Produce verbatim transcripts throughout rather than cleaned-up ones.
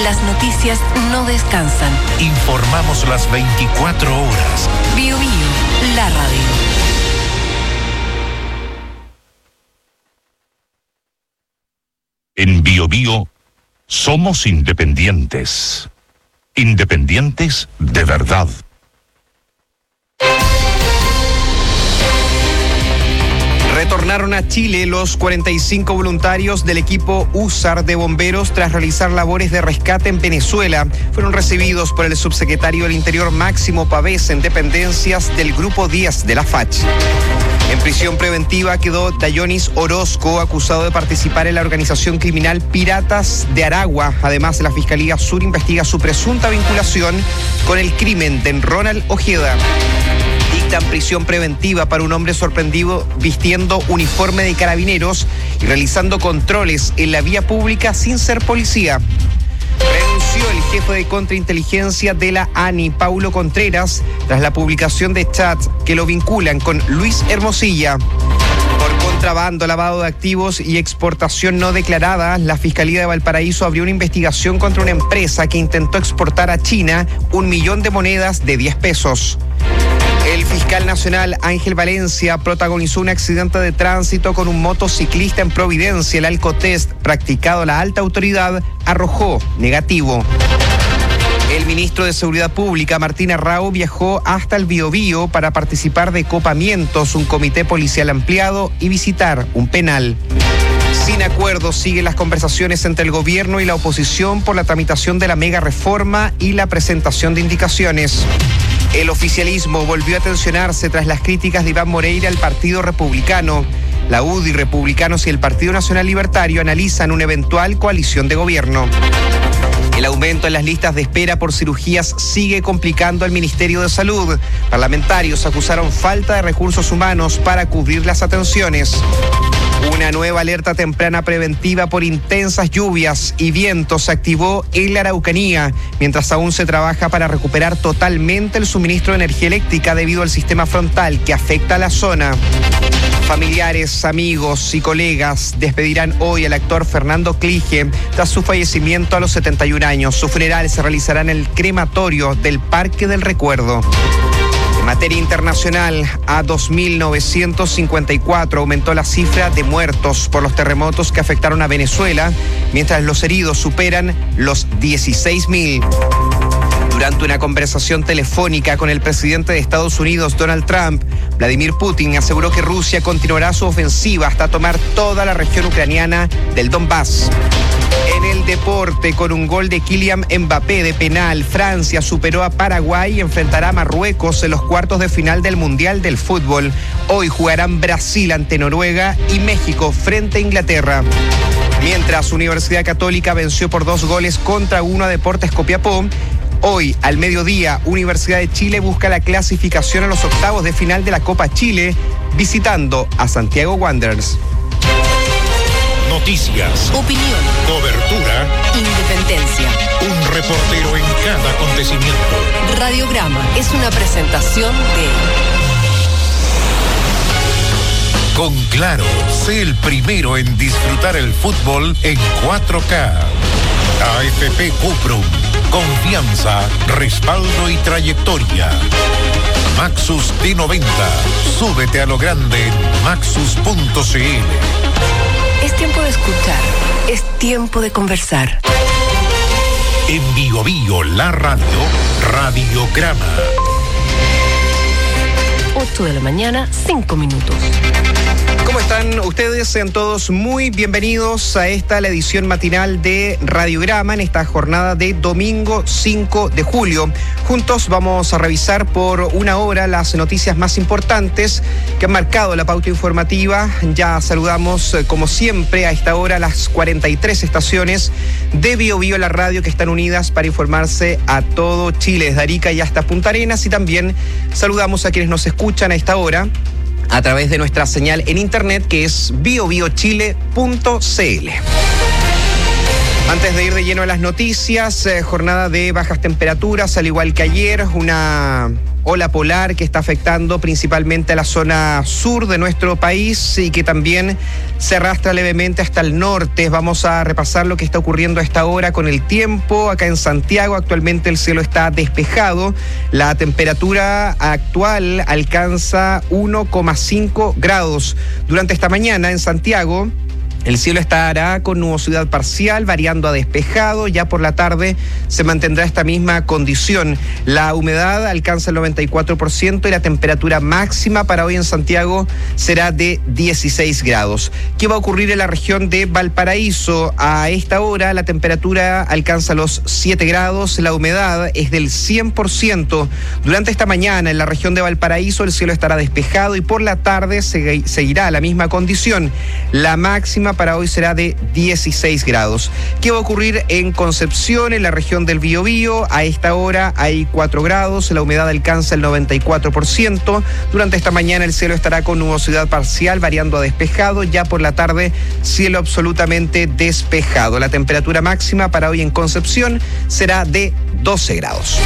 las noticias no descansan. Informamos las veinticuatro horas. Bio Bio, la radio. En Bio Bio somos independientes. Independientes de verdad. Retornaron a Chile los cuarenta y cinco voluntarios del equipo U S A R de bomberos tras realizar labores de rescate en Venezuela. Fueron recibidos por el subsecretario del Interior Máximo Pavés en dependencias del Grupo diez de la F A C H. En prisión preventiva quedó Dayonis Orozco, acusado de participar en la organización criminal Piratas de Aragua. Además, la Fiscalía Sur investiga su presunta vinculación con el crimen de Ronald Ojeda. Dictan prisión preventiva para un hombre sorprendido vistiendo uniforme de carabineros y realizando controles en la vía pública sin ser policía. Renunció el jefe de contrainteligencia de la ANI, Paulo Contreras, tras la publicación de chats que lo vinculan con Luis Hermosilla. Por contrabando, lavado de activos y exportación no declarada, la Fiscalía de Valparaíso abrió una investigación contra una empresa que intentó exportar a China un millón de monedas de diez pesos. El fiscal nacional Ángel Valencia protagonizó un accidente de tránsito con un motociclista en Providencia. El alcotest practicado a la alta autoridad arrojó negativo. El ministro de Seguridad Pública, Martín Arrau, viajó hasta el Biobío para participar de copamientos, un comité policial ampliado y visitar un penal. Sin acuerdo, siguen las conversaciones entre el gobierno y la oposición por la tramitación de la mega reforma y la presentación de indicaciones. El oficialismo volvió a tensionarse tras las críticas de Iván Moreira al Partido Republicano. La U D I, Republicanos y el Partido Nacional Libertario analizan una eventual coalición de gobierno. El aumento en las listas de espera por cirugías sigue complicando al Ministerio de Salud. Parlamentarios acusaron falta de recursos humanos para cubrir las atenciones. Una nueva alerta temprana preventiva por intensas lluvias y vientos se activó en la Araucanía, mientras aún se trabaja para recuperar totalmente el suministro de energía eléctrica debido al sistema frontal que afecta a la zona. Familiares, amigos y colegas despedirán hoy al actor Fernando Clige tras su fallecimiento a los setenta y un años. Su funeral se realizará en el crematorio del Parque del Recuerdo. En materia internacional, a dos mil novecientos cincuenta y cuatro aumentó la cifra de muertos por los terremotos que afectaron a Venezuela, mientras los heridos superan los dieciséis mil. Durante una conversación telefónica con el presidente de Estados Unidos, Donald Trump, Vladimir Putin aseguró que Rusia continuará su ofensiva hasta tomar toda la región ucraniana del Donbass. En el deporte, con un gol de Kylian Mbappé de penal, Francia superó a Paraguay y enfrentará a Marruecos en los cuartos de final del Mundial del Fútbol. Hoy jugarán Brasil ante Noruega y México frente a Inglaterra. Mientras Universidad Católica venció por dos goles contra uno a Deportes Copiapó, hoy, al mediodía, Universidad de Chile busca la clasificación a los octavos de final de la Copa Chile, visitando a Santiago Wanderers. Noticias, Opinión, cobertura, independencia. un reportero en cada acontecimiento. Radiograma es una presentación de... Con Claro, sé el primero en disfrutar el fútbol en cuatro K. A F P Cuprum, confianza, respaldo y trayectoria. Maxus T noventa, súbete a lo grande en maxus punto c l. Es tiempo de escuchar, es tiempo de conversar. En Bio Bio, la radio, Radiograma. ocho de la mañana, cinco minutos. ¿Cómo están ustedes? Sean todos muy bienvenidos a esta, la edición matinal de Radiograma en esta jornada de domingo cinco de julio. Juntos vamos a revisar por una hora las noticias más importantes que han marcado la pauta informativa. Ya saludamos, como siempre, a esta hora las cuarenta y tres estaciones de Bio Bio, la radio, que están unidas para informarse a todo Chile, desde Arica y hasta Punta Arenas. Y también saludamos a quienes nos escuchan a esta hora a través de nuestra señal en internet, que es bio bio chile punto c l. Antes de ir de lleno a las noticias, eh, jornada de bajas temperaturas, al igual que ayer, una ola polar que está afectando principalmente a la zona sur de nuestro país y que también se arrastra levemente hasta el norte. Vamos a repasar lo que está ocurriendo a esta hora con el tiempo. Acá en Santiago actualmente el cielo está despejado. La temperatura actual alcanza uno coma cinco grados. Durante esta mañana en Santiago el cielo estará con nubosidad parcial, variando a despejado. Ya por la tarde se mantendrá esta misma condición. La humedad alcanza el noventa y cuatro por ciento y la temperatura máxima para hoy en Santiago será de dieciséis grados. ¿Qué va a ocurrir en la región de Valparaíso? A esta hora la temperatura alcanza los siete grados, la humedad es del cien por ciento. Durante esta mañana en la región de Valparaíso el cielo estará despejado y por la tarde seguirá la misma condición. La máxima para hoy será de dieciséis grados. ¿Qué va a ocurrir en Concepción, en la región del Biobío? A esta hora hay cuatro grados, la humedad alcanza el noventa y cuatro por ciento. Durante esta mañana el cielo estará con nubosidad parcial, variando a despejado. Ya por la tarde, cielo absolutamente despejado. La temperatura máxima para hoy en Concepción será de doce grados.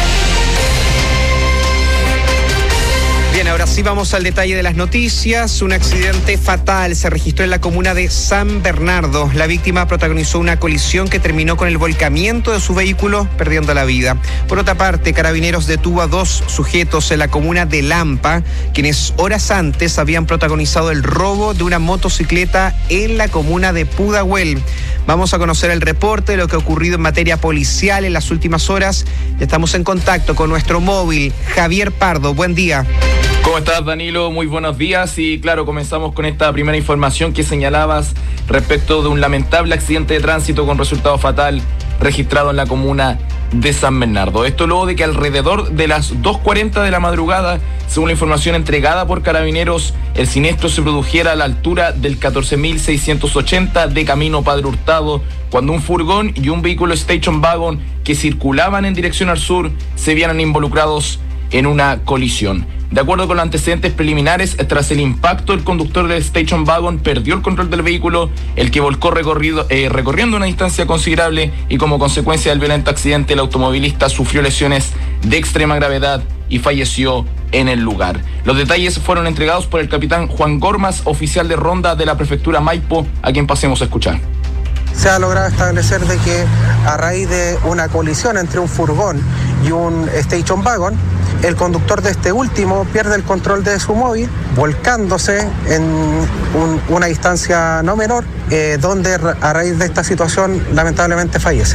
Bien, ahora sí vamos al detalle de las noticias. Un accidente fatal se registró en la comuna de San Bernardo. La víctima protagonizó una colisión que terminó con el volcamiento de su vehículo, perdiendo la vida. Por otra parte, Carabineros detuvo a dos sujetos en la comuna de Lampa, quienes horas antes habían protagonizado el robo de una motocicleta en la comuna de Pudahuel. Vamos a conocer el reporte de lo que ha ocurrido en materia policial en las últimas horas. Ya estamos en contacto con nuestro móvil, Javier Pardo. Buen día. ¿Cómo estás, Danilo? Muy buenos días y claro, comenzamos con esta primera información que señalabas respecto de un lamentable accidente de tránsito con resultado fatal registrado en la comuna de San Bernardo. Esto luego de que alrededor de las dos cuarenta de la madrugada, según la información entregada por Carabineros, el siniestro se produjera a la altura del catorce mil seiscientos ochenta de Camino Padre Hurtado, cuando un furgón y un vehículo Station Wagon que circulaban en dirección al sur se vieran involucrados en una colisión. De acuerdo con los antecedentes preliminares, tras el impacto, el conductor del Station Wagon perdió el control del vehículo, el que volcó recorrido, eh, recorriendo una distancia considerable y como consecuencia del violento accidente, el automovilista sufrió lesiones de extrema gravedad y falleció en el lugar. Los detalles fueron entregados por el capitán Juan Gormas, oficial de ronda de la prefectura Maipo, a quien pasemos a escuchar. Se ha logrado establecer de que a raíz de una colisión entre un furgón y un Station Wagon, el conductor de este último pierde el control de su móvil, volcándose en un, una distancia no menor, eh, donde a raíz de esta situación lamentablemente fallece.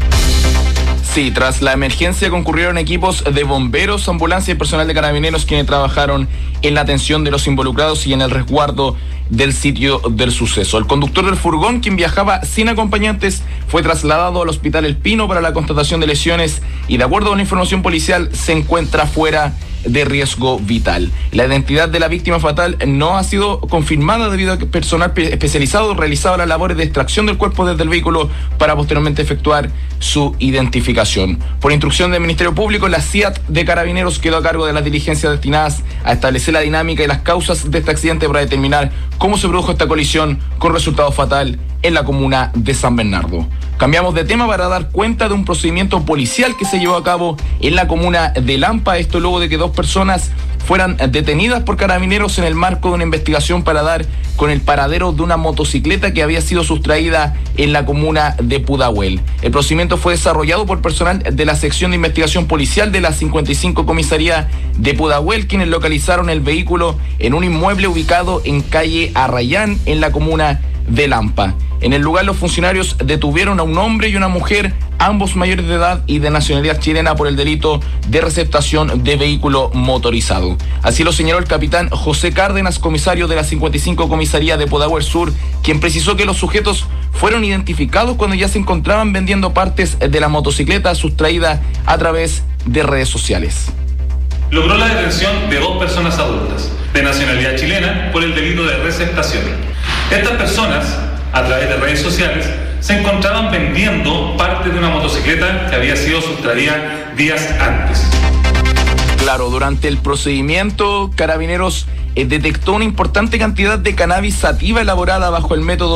Sí, tras la emergencia concurrieron equipos de bomberos, ambulancia y personal de Carabineros quienes trabajaron en la atención de los involucrados y en el resguardo del sitio del suceso. El conductor del furgón, quien viajaba sin acompañantes, fue trasladado al Hospital El Pino para la constatación de lesiones y, de acuerdo con la información policial, se encuentra fuera de riesgo vital. La identidad de la víctima fatal no ha sido confirmada debido a que personal especializado realizaba las labores de extracción del cuerpo desde el vehículo para posteriormente efectuar su identificación. Por instrucción del Ministerio Público, la C I A T de Carabineros quedó a cargo de las diligencias destinadas a establecer la dinámica y las causas de este accidente para determinar cómo se produjo esta colisión con resultado fatal en la comuna de San Bernardo. Cambiamos de tema para dar cuenta de un procedimiento policial que se llevó a cabo en la comuna de Lampa, esto luego de que dos personas fueran detenidas por Carabineros en el marco de una investigación para dar con el paradero de una motocicleta que había sido sustraída en la comuna de Pudahuel. El procedimiento fue desarrollado por personal de la sección de investigación policial de la cincuenta y cinco comisaría de Pudahuel, quienes localizaron el vehículo en un inmueble ubicado en calle Arrayán, en la comuna de Lampa. En el lugar, los funcionarios detuvieron a un hombre y una mujer, ambos mayores de edad y de nacionalidad chilena, por el delito de receptación de vehículo motorizado. Así lo señaló el capitán José Cárdenas, comisario de la cincuenta y cinco comisaría de Pudahuel Sur, quien precisó que los sujetos fueron identificados cuando ya se encontraban vendiendo partes de la motocicleta sustraída a través de redes sociales. Logró la detención de dos personas adultas de nacionalidad chilena por el delito de receptación. Estas personas, a través de redes sociales, se encontraban vendiendo parte de una motocicleta que había sido sustraída días antes. Claro, durante el procedimiento, Carabineros eh, detectó una importante cantidad de cannabis sativa elaborada bajo el método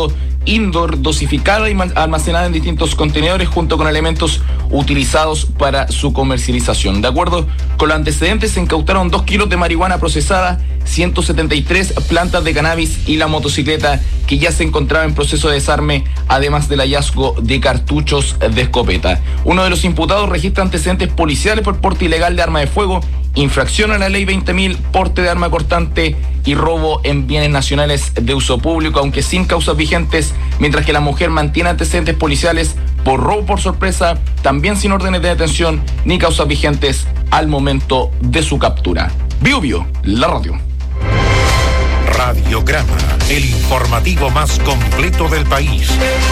indoor dosificada y almacenada en distintos contenedores junto con elementos utilizados para su comercialización. De acuerdo con los antecedentes, se incautaron dos kilos de marihuana procesada, ciento setenta y tres plantas de cannabis y la motocicleta que ya se encontraba en proceso de desarme, además del hallazgo de cartuchos de escopeta. Uno de los imputados registra antecedentes policiales por porte ilegal de arma de fuego, infracción a la ley veinte mil, porte de arma cortante y robo en bienes nacionales de uso público, aunque sin causas vigentes, mientras que la mujer mantiene antecedentes policiales por robo por sorpresa, también sin órdenes de detención ni causas vigentes al momento de su captura. Bio Bio, la radio. Radiograma, el informativo más completo del país.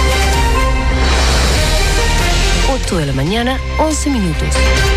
ocho de la mañana, once minutos.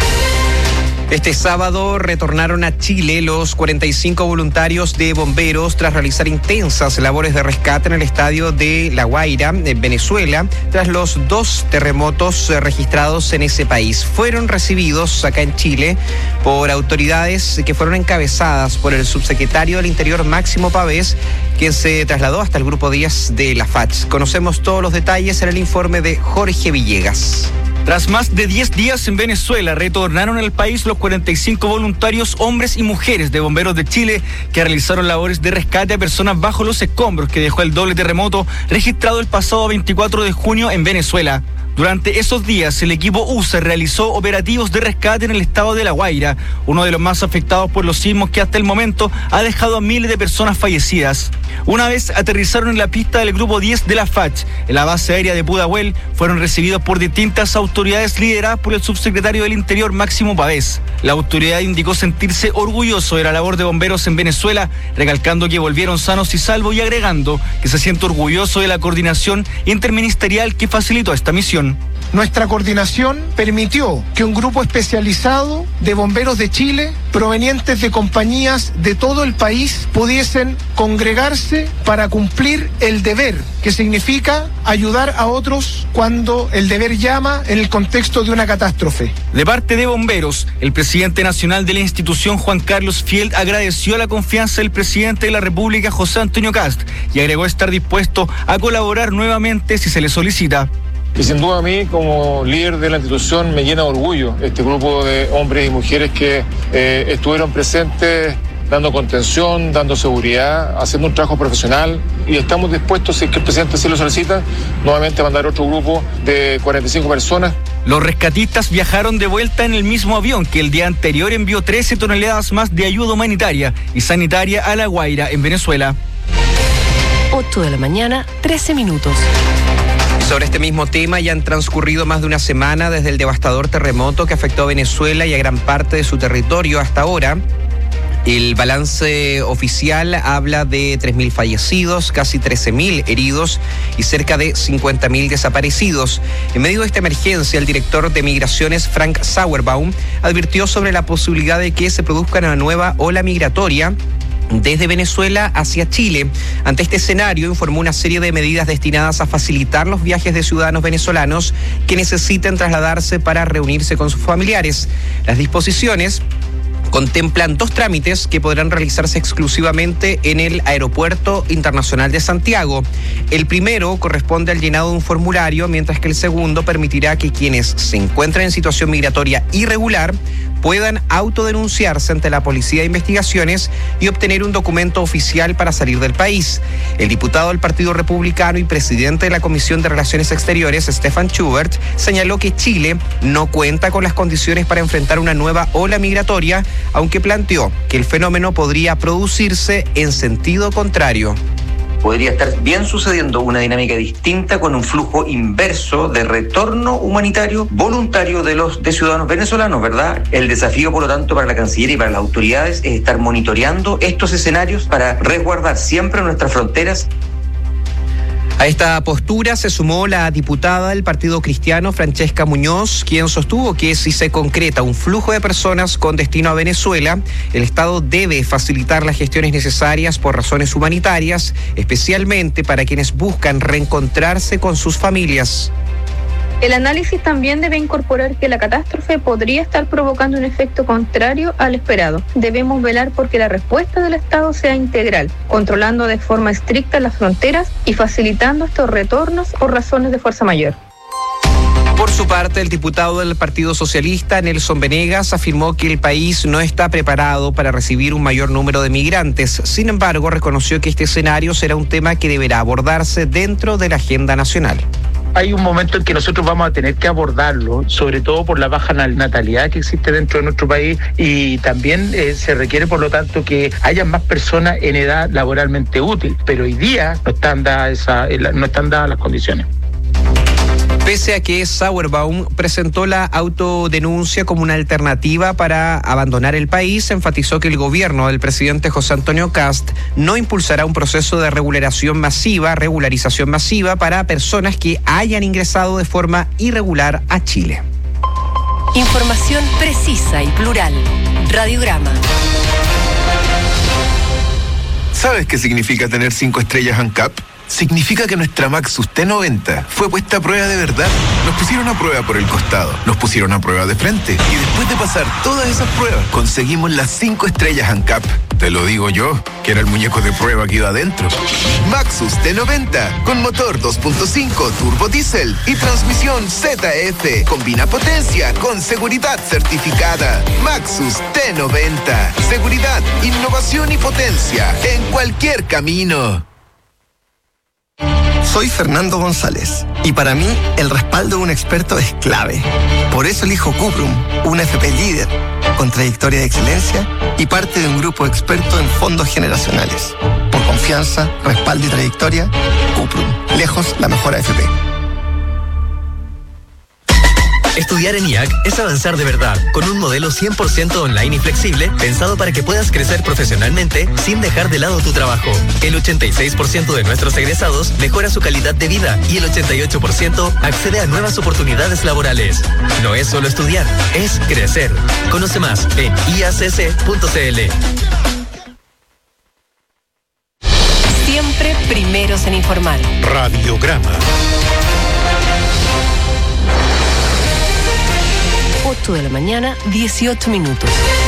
Este sábado retornaron a Chile los cuarenta y cinco voluntarios de bomberos tras realizar intensas labores de rescate en el estadio de La Guaira, en Venezuela, tras los dos terremotos registrados en ese país. Fueron recibidos acá en Chile por autoridades que fueron encabezadas por el subsecretario del Interior, Máximo Pavés, quien se trasladó hasta el Grupo diez de la F A C H. Conocemos todos los detalles en el informe de Jorge Villegas. Tras más de diez días en Venezuela, retornaron al país los cuarenta y cinco voluntarios, hombres y mujeres de bomberos de Chile, que realizaron labores de rescate a personas bajo los escombros que dejó el doble terremoto registrado el pasado veinticuatro de junio en Venezuela. Durante esos días, el equipo U S A realizó operativos de rescate en el estado de La Guaira, uno de los más afectados por los sismos que hasta el momento ha dejado a miles de personas fallecidas. Una vez aterrizaron en la pista del Grupo diez de la F A C H, en la base aérea de Pudahuel, fueron recibidos por distintas autoridades lideradas por el subsecretario del Interior, Máximo Pavés. La autoridad indicó sentirse orgulloso de la labor de bomberos en Venezuela, recalcando que volvieron sanos y salvos y agregando que se siente orgulloso de la coordinación interministerial que facilitó esta misión. Nuestra coordinación permitió que un grupo especializado de bomberos de Chile, provenientes de compañías de todo el país, pudiesen congregarse para cumplir el deber, que significa ayudar a otros cuando el deber llama en el contexto de una catástrofe. De parte de bomberos, el presidente nacional de la institución, Juan Carlos Field, agradeció la confianza del presidente de la República, José Antonio Kast, y agregó estar dispuesto a colaborar nuevamente si se le solicita. Y sin duda a mí, como líder de la institución, me llena de orgullo este grupo de hombres y mujeres que eh, estuvieron presentes dando contención, dando seguridad, haciendo un trabajo profesional, y estamos dispuestos, si es que el presidente sí lo solicita, nuevamente a mandar otro grupo de cuarenta y cinco personas. Los rescatistas viajaron de vuelta en el mismo avión que el día anterior envió trece toneladas más de ayuda humanitaria y sanitaria a La Guaira, en Venezuela. ocho de la mañana, trece minutos. Sobre este mismo tema, ya han transcurrido más de una semana desde el devastador terremoto que afectó a Venezuela y a gran parte de su territorio hasta ahora. El balance oficial habla de tres mil fallecidos, casi trece mil heridos y cerca de cincuenta mil desaparecidos. En medio de esta emergencia, el director de Migraciones, Frank Sauerbaum, advirtió sobre la posibilidad de que se produzca una nueva ola migratoria desde Venezuela hacia Chile. Ante este escenario, informó una serie de medidas destinadas a facilitar los viajes de ciudadanos venezolanos que necesiten trasladarse para reunirse con sus familiares. Las disposiciones contemplan dos trámites que podrán realizarse exclusivamente en el Aeropuerto Internacional de Santiago. El primero corresponde al llenado de un formulario, mientras que el segundo permitirá que quienes se encuentren en situación migratoria irregular puedan autodenunciarse ante la Policía de Investigaciones y obtener un documento oficial para salir del país. El diputado del Partido Republicano y presidente de la Comisión de Relaciones Exteriores, Stefan Schubert, señaló que Chile no cuenta con las condiciones para enfrentar una nueva ola migratoria, aunque planteó que el fenómeno podría producirse en sentido contrario. Podría estar bien sucediendo una dinámica distinta con un flujo inverso de retorno humanitario voluntario de los de ciudadanos venezolanos, ¿verdad? El desafío, por lo tanto, para la Cancillería y para las autoridades es estar monitoreando estos escenarios para resguardar siempre nuestras fronteras. A esta postura se sumó la diputada del Partido Cristiano, Francesca Muñoz, quien sostuvo que si se concreta un flujo de personas con destino a Venezuela, el Estado debe facilitar las gestiones necesarias por razones humanitarias, especialmente para quienes buscan reencontrarse con sus familias. El análisis también debe incorporar que la catástrofe podría estar provocando un efecto contrario al esperado. Debemos velar porque la respuesta del Estado sea integral, controlando de forma estricta las fronteras y facilitando estos retornos por razones de fuerza mayor. Por su parte, el diputado del Partido Socialista, Nelson Venegas, afirmó que el país no está preparado para recibir un mayor número de migrantes. Sin embargo, reconoció que este escenario será un tema que deberá abordarse dentro de la agenda nacional. Hay un momento en que nosotros vamos a tener que abordarlo, sobre todo por la baja natalidad que existe dentro de nuestro país, y también eh, se requiere, por lo tanto, que haya más personas en edad laboralmente útil. Pero hoy día no están dadas, esa, no están dadas las condiciones. Pese a que Sauerbaum presentó la autodenuncia como una alternativa para abandonar el país, enfatizó que el gobierno del presidente José Antonio Kast no impulsará un proceso de regularización masiva, regularización masiva para personas que hayan ingresado de forma irregular a Chile. Información precisa y plural. Radiograma. ¿Sabes qué significa tener cinco estrellas ANCAP? Significa que nuestra Maxus T noventa fue puesta a prueba de verdad. Nos pusieron a prueba por el costado, nos pusieron a prueba de frente, y después de pasar todas esas pruebas, conseguimos las cinco estrellas ANCAP. Te lo digo yo, que era el muñeco de prueba que iba adentro. Maxus T noventa, con motor dos punto cinco turbo diésel y transmisión Z F. Combina potencia con seguridad certificada. Maxus T noventa. Seguridad, innovación y potencia en cualquier camino. Soy Fernando González y para mí el respaldo de un experto es clave. Por eso elijo Cuprum, una F P líder, con trayectoria de excelencia y parte de un grupo experto en fondos generacionales. Por confianza, respaldo y trayectoria, Cuprum, lejos la mejor A F P. Estudiar en I A C es avanzar de verdad, con un modelo cien por ciento online y flexible, pensado para que puedas crecer profesionalmente sin dejar de lado tu trabajo. El ochenta y seis por ciento de nuestros egresados mejora su calidad de vida y el ochenta y ocho por ciento accede a nuevas oportunidades laborales. No es solo estudiar, es crecer. Conoce más en i a c c punto c l. Siempre primeros en informar. Radiograma. ocho de la mañana, dieciocho minutos.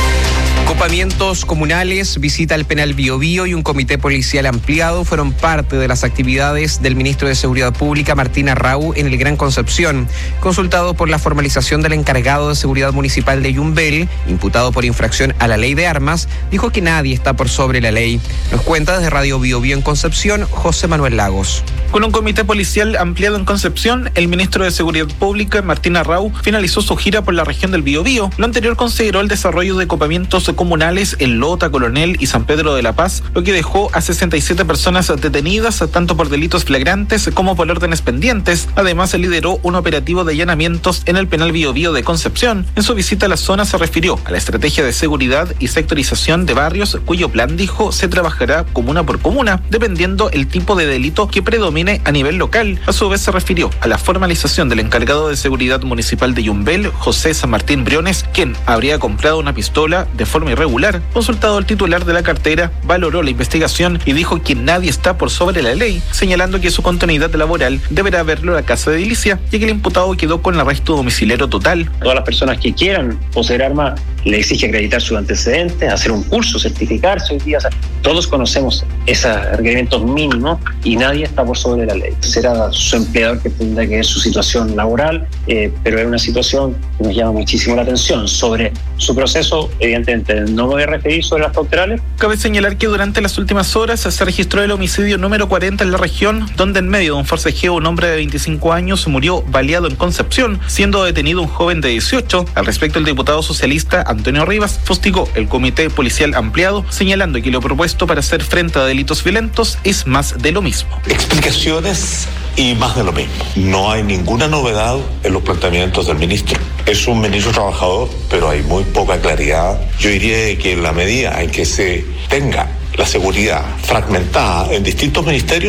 Copamientos comunales, visita al penal Biobío y un comité policial ampliado fueron parte de las actividades del ministro de Seguridad Pública, Martín Arrau, en el Gran Concepción. Consultado por la formalización del encargado de Seguridad Municipal de Yumbel, imputado por infracción a la ley de armas, dijo que nadie está por sobre la ley. Nos cuenta desde Radio Biobío en Concepción, José Manuel Lagos. Con un comité policial ampliado en Concepción, el ministro de Seguridad Pública, Martín Arrau, finalizó su gira por la región del Biobío. Lo anterior consideró el desarrollo de copamientos comunales en Lota, Coronel y San Pedro de la Paz, lo que dejó a sesenta y siete personas detenidas, tanto por delitos flagrantes como por órdenes pendientes. Además, se lideró un operativo de allanamientos en el penal Biobío de Concepción. En su visita a la zona se refirió a la estrategia de seguridad y sectorización de barrios, cuyo plan, dijo, se trabajará comuna por comuna, dependiendo el tipo de delito que predomine a nivel local. A su vez, se refirió a la formalización del encargado de seguridad municipal de Yumbel, José San Martín Briones, quien habría comprado una pistola de forma irregular. Consultado el titular de la cartera, valoró la investigación y dijo que nadie está por sobre la ley, señalando que su continuidad laboral deberá verlo a la casa de edilicia, ya que el imputado quedó con arresto domiciliario total. Todas las personas que quieran poseer armas le exige acreditar sus antecedentes, hacer un curso, certificarse hoy día. O sea, todos conocemos esos requerimientos mínimos y nadie está por sobre la ley. Será su empleador que tendrá que ver su situación laboral, eh, pero es una situación que nos llama muchísimo la atención. Sobre su proceso, evidentemente, no me voy a referir sobre las cauterales. Cabe señalar que durante las últimas horas se registró el homicidio número cuarenta en la región, donde en medio de un forcejeo un hombre de veinticinco años murió baleado en Concepción, siendo detenido un joven de dieciocho. Al respecto, el diputado socialista Antonio Rivas fustigó el comité policial ampliado, señalando que lo propuesto para hacer frente a delitos violentos es más de lo mismo. Explicaciones y más de lo mismo. No hay ninguna novedad en los planteamientos del ministro. Es un ministro trabajador, pero hay muy poca claridad. Yo diría que en la medida en que se tenga la seguridad fragmentada en distintos ministerios,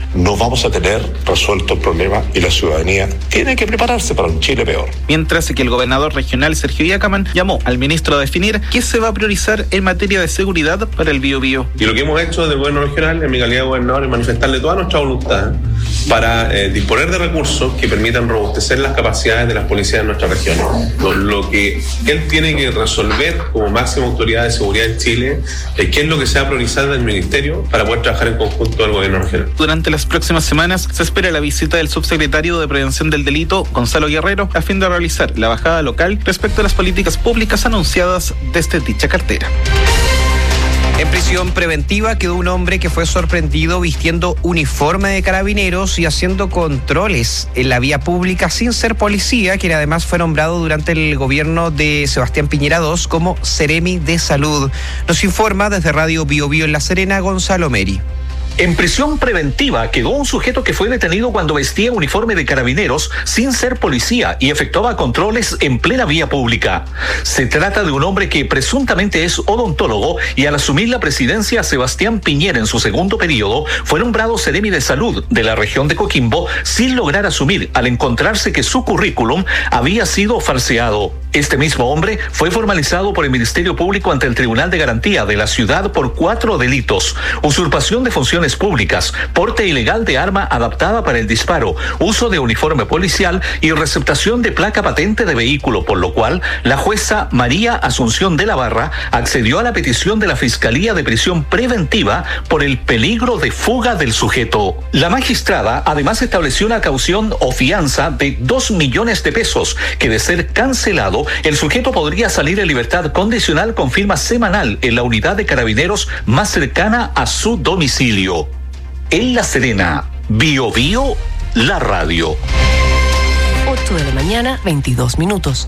no vamos a tener resuelto el problema y la ciudadanía tiene que prepararse para un Chile peor. Mientras que el gobernador regional Sergio Diacamán llamó al ministro a definir qué se va a priorizar en materia de seguridad para el Biobío. Y lo que hemos hecho desde el gobierno regional, en mi calidad de gobernador, es manifestarle toda nuestra voluntad para eh, disponer de recursos que permitan robustecer las capacidades de las policías de nuestra región. Lo, lo que él tiene que resolver como máxima autoridad de seguridad en Chile es qué es lo que se va a priorizar del ministerio para poder trabajar en conjunto del gobierno regional. Durante las próximas semanas se espera la visita del subsecretario de Prevención del Delito, Gonzalo Guerrero, a fin de realizar la bajada local respecto a las políticas públicas anunciadas desde dicha cartera. En prisión preventiva quedó un hombre que fue sorprendido vistiendo uniforme de carabineros y haciendo controles en la vía pública sin ser policía, quien además fue nombrado durante el gobierno de Sebastián Piñera segundo como Seremi de Salud. Nos informa desde Radio Biobío en La Serena, Gonzalo Meri. En prisión preventiva quedó un sujeto que fue detenido cuando vestía uniforme de carabineros sin ser policía y efectuaba controles en plena vía pública. Se trata de un hombre que presuntamente es odontólogo y al asumir la presidencia Sebastián Piñera en su segundo periodo fue nombrado Seremi de Salud de la región de Coquimbo sin lograr asumir al encontrarse que su currículum había sido falseado. Este mismo hombre fue formalizado por el Ministerio Público ante el Tribunal de Garantía de la ciudad por cuatro delitos: usurpación de funciones públicas, porte ilegal de arma adaptada para el disparo, uso de uniforme policial y receptación de placa patente de vehículo, por lo cual la jueza María Asunción de la Barra accedió a la petición de la Fiscalía de Prisión Preventiva por el peligro de fuga del sujeto. La magistrada además estableció una caución o fianza de dos millones de pesos que, de ser cancelado, el sujeto podría salir en libertad condicional con firma semanal en la unidad de carabineros más cercana a su domicilio. En La Serena, Biobío, la radio. ocho de la mañana, veintidós minutos.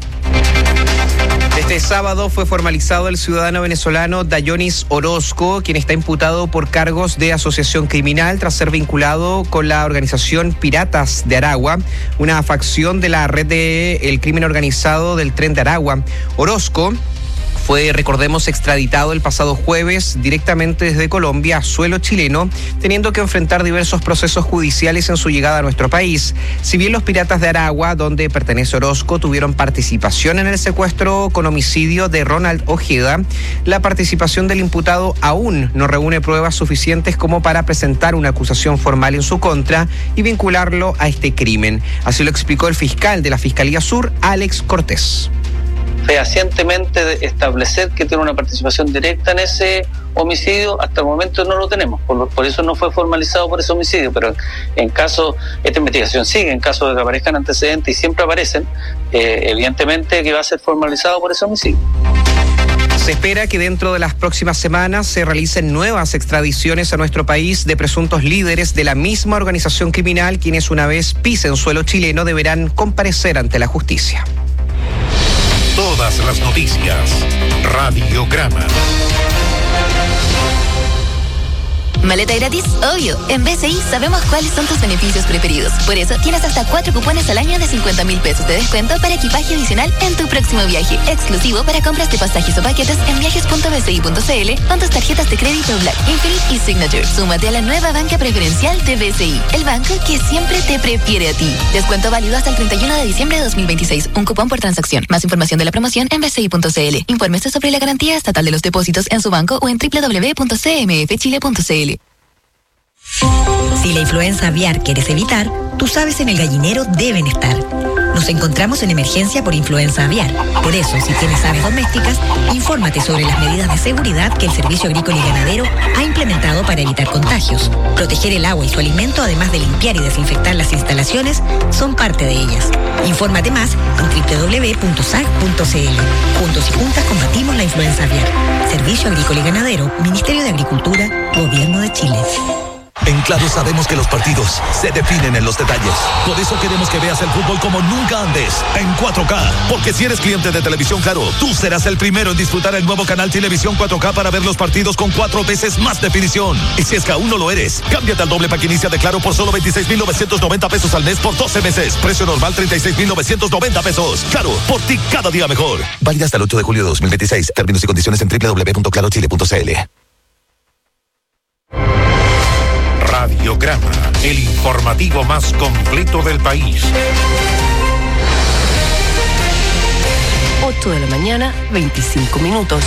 Este sábado fue formalizado el ciudadano venezolano Dayonis Orozco, quien está imputado por cargos de asociación criminal tras ser vinculado con la organización Piratas de Aragua, una facción de la red del crimen organizado del Tren de Aragua. Orozco fue, recordemos, extraditado el pasado jueves directamente desde Colombia a suelo chileno, teniendo que enfrentar diversos procesos judiciales en su llegada a nuestro país. Si bien los Piratas de Aragua, donde pertenece Orozco, tuvieron participación en el secuestro con homicidio de Ronald Ojeda, la participación del imputado aún no reúne pruebas suficientes como para presentar una acusación formal en su contra y vincularlo a este crimen. Así lo explicó el fiscal de la Fiscalía Sur, Alex Cortés. Fehacientemente establecer que tiene una participación directa en ese homicidio, hasta el momento no lo tenemos, por, por eso no fue formalizado por ese homicidio, pero en caso, esta investigación sigue, en caso de que aparezcan antecedentes y siempre aparecen, eh, evidentemente que va a ser formalizado por ese homicidio. Se espera que dentro de las próximas semanas se realicen nuevas extradiciones a nuestro país de presuntos líderes de la misma organización criminal, quienes una vez pisen suelo chileno deberán comparecer ante la justicia. Todas las noticias. Radiograma. ¿Maleta gratis? Obvio. En B C I sabemos cuáles son tus beneficios preferidos. Por eso tienes hasta cuatro cupones al año de cincuenta mil pesos de descuento para equipaje adicional en tu próximo viaje. Exclusivo para compras de pasajes o paquetes en viajes punto b c i punto c l con tus tarjetas de crédito Black, Infinite y Signature. Súmate a la nueva banca preferencial de B C I, el banco que siempre te prefiere a ti. Descuento válido hasta el treinta y uno de diciembre de dos mil veintiséis. Un cupón por transacción. Más información de la promoción en b c i punto c l. Infórmese sobre la garantía estatal de los depósitos en su banco o en w w w punto c m f chile punto c l. Si la influenza aviar quieres evitar, tus aves en el gallinero deben estar. Nos encontramos en emergencia por influenza aviar. Por eso, si tienes aves domésticas, infórmate sobre las medidas de seguridad que el Servicio Agrícola y Ganadero ha implementado para evitar contagios. Proteger el agua y su alimento, además de limpiar y desinfectar las instalaciones, son parte de ellas. Infórmate más en w w w punto s a g punto c l. Juntos y juntas combatimos la influenza aviar. Servicio Agrícola y Ganadero, Ministerio de Agricultura, Gobierno de Chile. En Claro sabemos que los partidos se definen en los detalles. Por eso queremos que veas el fútbol como nunca antes, en cuatro K. Porque si eres cliente de Televisión Claro, tú serás el primero en disfrutar el nuevo canal Televisión cuatro K para ver los partidos con cuatro veces más definición. Y si es que aún no lo eres, cámbiate al doble pack inicia de Claro por solo veintiséis mil novecientos noventa pesos al mes por doce meses. Precio normal treinta y seis mil novecientos noventa pesos. Claro, por ti cada día mejor. Válida hasta el ocho de julio de dos mil veintiséis. Términos y condiciones en w w w punto claro chile punto c l. Radiograma, el informativo más completo del país. ocho de la mañana, veinticinco minutos.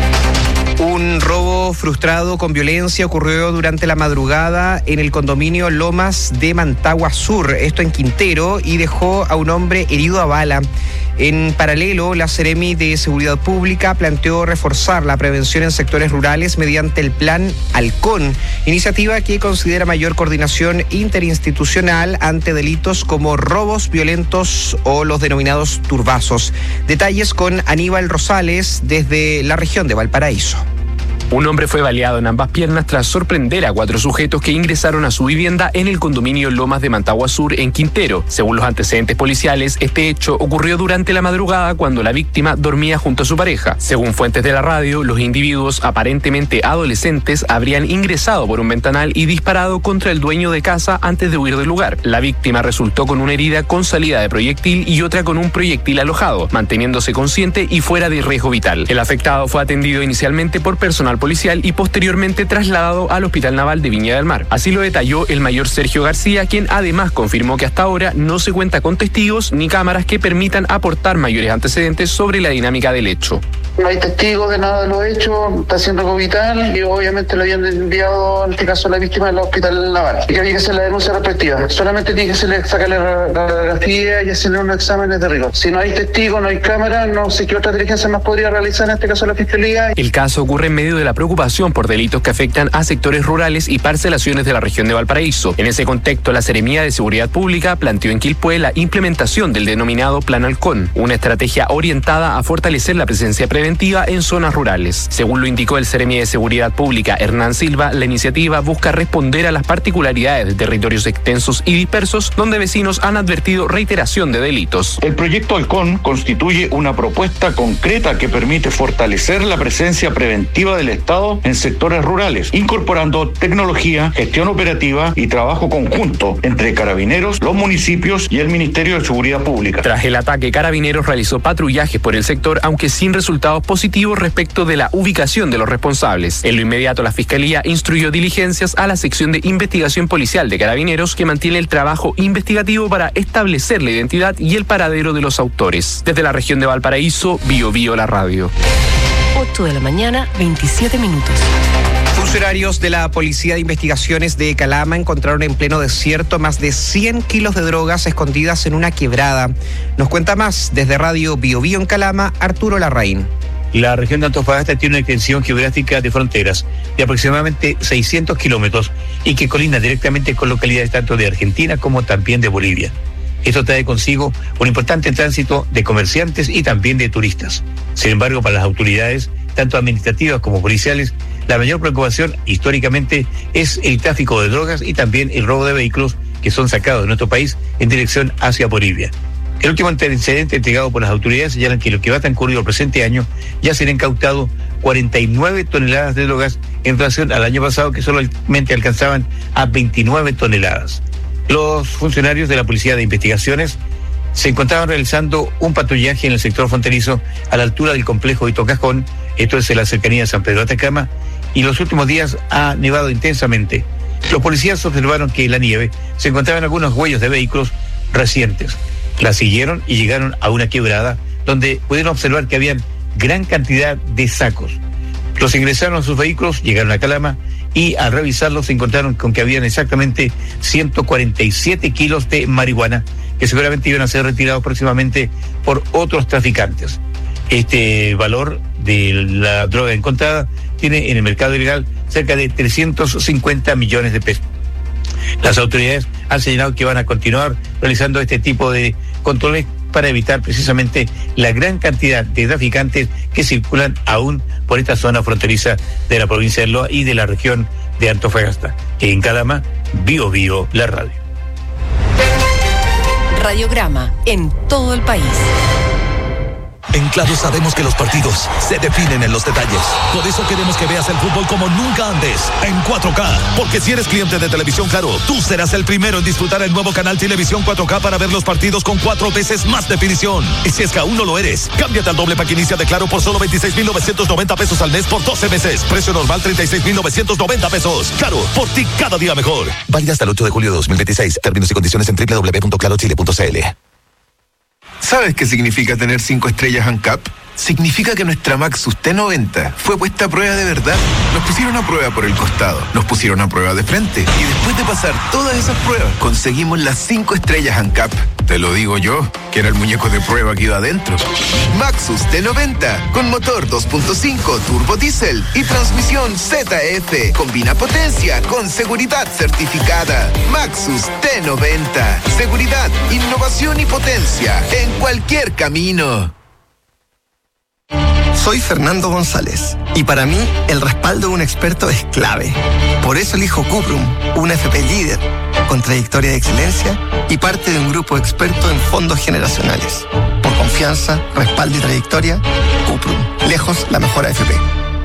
Un robo frustrado con violencia ocurrió durante la madrugada en el condominio Lomas de Mantagua Sur, esto en Quintero, y dejó a un hombre herido a bala. En paralelo, la Seremi de Seguridad Pública planteó reforzar la prevención en sectores rurales mediante el Plan Halcón, iniciativa que considera mayor coordinación interinstitucional ante delitos como robos violentos o los denominados turbazos. Detalles con Aníbal Rosales desde la región de Valparaíso. Un hombre fue baleado en ambas piernas tras sorprender a cuatro sujetos que ingresaron a su vivienda en el condominio Lomas de Mantagua Sur en Quintero. Según los antecedentes policiales, este hecho ocurrió durante la madrugada cuando la víctima dormía junto a su pareja. Según fuentes de la radio, los individuos, aparentemente adolescentes, habrían ingresado por un ventanal y disparado contra el dueño de casa antes de huir del lugar. La víctima resultó con una herida con salida de proyectil y otra con un proyectil alojado, manteniéndose consciente y fuera de riesgo vital. El afectado fue atendido inicialmente por personal policial y posteriormente trasladado al Hospital Naval de Viña del Mar. Así lo detalló el mayor Sergio García, quien además confirmó que hasta ahora no se cuenta con testigos ni cámaras que permitan aportar mayores antecedentes sobre la dinámica del hecho. No hay testigos de nada de los hechos, está siendo algo vital y obviamente lo habían enviado, en este caso, a la víctima al Hospital Naval. Y que había que hacer la denuncia respectiva. Solamente tiene que hacerle, sacarle la radiografía y hacerle unos exámenes de rigor. Si no hay testigos, no hay cámara, no sé qué otra diligencia más podría realizar, en este caso la Fiscalía. El caso ocurre en medio de la preocupación por delitos que afectan a sectores rurales y parcelaciones de la región de Valparaíso. En ese contexto, la Seremía de Seguridad Pública planteó en Quilpué la implementación del denominado Plan Halcón, una estrategia orientada a fortalecer la presencia preventiva en zonas rurales. Según lo indicó el Seremía de Seguridad Pública, Hernán Silva, la iniciativa busca responder a las particularidades de territorios extensos y dispersos donde vecinos han advertido reiteración de delitos. El proyecto Halcón constituye una propuesta concreta que permite fortalecer la presencia preventiva del Estado en sectores rurales, incorporando tecnología, gestión operativa y trabajo conjunto entre Carabineros, los municipios y el Ministerio de Seguridad Pública. Tras el ataque, Carabineros realizó patrullajes por el sector, aunque sin resultados positivos respecto de la ubicación de los responsables. En lo inmediato, la Fiscalía instruyó diligencias a la sección de investigación policial de Carabineros, que mantiene el trabajo investigativo para establecer la identidad y el paradero de los autores. Desde la región de Valparaíso, Bio Bio la radio. ocho de la mañana, veintisiete minutos. Funcionarios de la Policía de Investigaciones de Calama encontraron en pleno desierto más de cien kilos de drogas escondidas en una quebrada. Nos cuenta más desde Radio Bio Bio en Calama, Arturo Larraín. La región de Antofagasta tiene una extensión geográfica de fronteras de aproximadamente seiscientos kilómetros y que colinda directamente con localidades tanto de Argentina como también de Bolivia. Esto trae consigo un importante tránsito de comerciantes y también de turistas. Sin embargo, para las autoridades, tanto administrativas como policiales, la mayor preocupación históricamente es el tráfico de drogas y también el robo de vehículos que son sacados de nuestro país en dirección hacia Bolivia. El último antecedente entregado por las autoridades señala que lo que va a transcurrido el presente año ya se han incautado cuarenta y nueve toneladas de drogas en relación al año pasado, que solamente alcanzaban a veintinueve toneladas. Los funcionarios de la Policía de Investigaciones se encontraban realizando un patrullaje en el sector fronterizo a la altura del complejo de Tocajón, esto es en la cercanía de San Pedro de Atacama, y los últimos días ha nevado intensamente. Los policías observaron que en la nieve se encontraban algunos huellas de vehículos recientes. La siguieron y llegaron a una quebrada donde pudieron observar que habían gran cantidad de sacos. Los ingresaron a sus vehículos, llegaron a Calama y al revisarlos se encontraron con que habían exactamente ciento cuarenta y siete kilos de marihuana que seguramente iban a ser retirados próximamente por otros traficantes. Este valor de la droga encontrada tiene en el mercado ilegal cerca de trescientos cincuenta millones de pesos. Las autoridades han señalado que van a continuar realizando este tipo de controles para evitar precisamente la gran cantidad de traficantes que circulan aún por esta zona fronteriza de la provincia de Loa y de la región de Antofagasta. En Calama, Bio Bio la radio. Radiograma en todo el país. En Claro sabemos que los partidos se definen en los detalles. Por eso queremos que veas el fútbol como nunca antes, en cuatro K. Porque si eres cliente de Televisión Claro, tú serás el primero en disfrutar el nuevo canal Televisión cuatro K para ver los partidos con cuatro veces más definición. Y si es que aún no lo eres, cámbiate al doble pack inicia de Claro por solo veintiséis mil novecientos noventa pesos al mes por doce meses. Precio normal treinta y seis mil novecientos noventa pesos. Claro, por ti cada día mejor. Válida hasta el ocho de julio de dos mil veintiséis. Términos y condiciones en doble u doble u doble u punto claro chile punto c l. ¿Sabes qué significa tener cinco estrellas ANCAP? Significa que nuestra Maxus T noventa fue puesta a prueba de verdad. Nos pusieron a prueba por el costado, nos pusieron a prueba de frente y después de pasar todas esas pruebas, conseguimos las cinco estrellas ANCAP. Te lo digo yo, que era el muñeco de prueba que iba adentro. Maxus T noventa, con motor dos punto cinco turbo diésel y transmisión Z F. Combina potencia con seguridad certificada. Maxus T noventa. Seguridad, innovación y potencia en cualquier camino. Soy Fernando González y para mí el respaldo de un experto es clave. Por eso elijo Cuprum, una F P líder, con trayectoria de excelencia y parte de un grupo experto en fondos generacionales. Por confianza, respaldo y trayectoria, Cuprum, lejos la mejor A F P.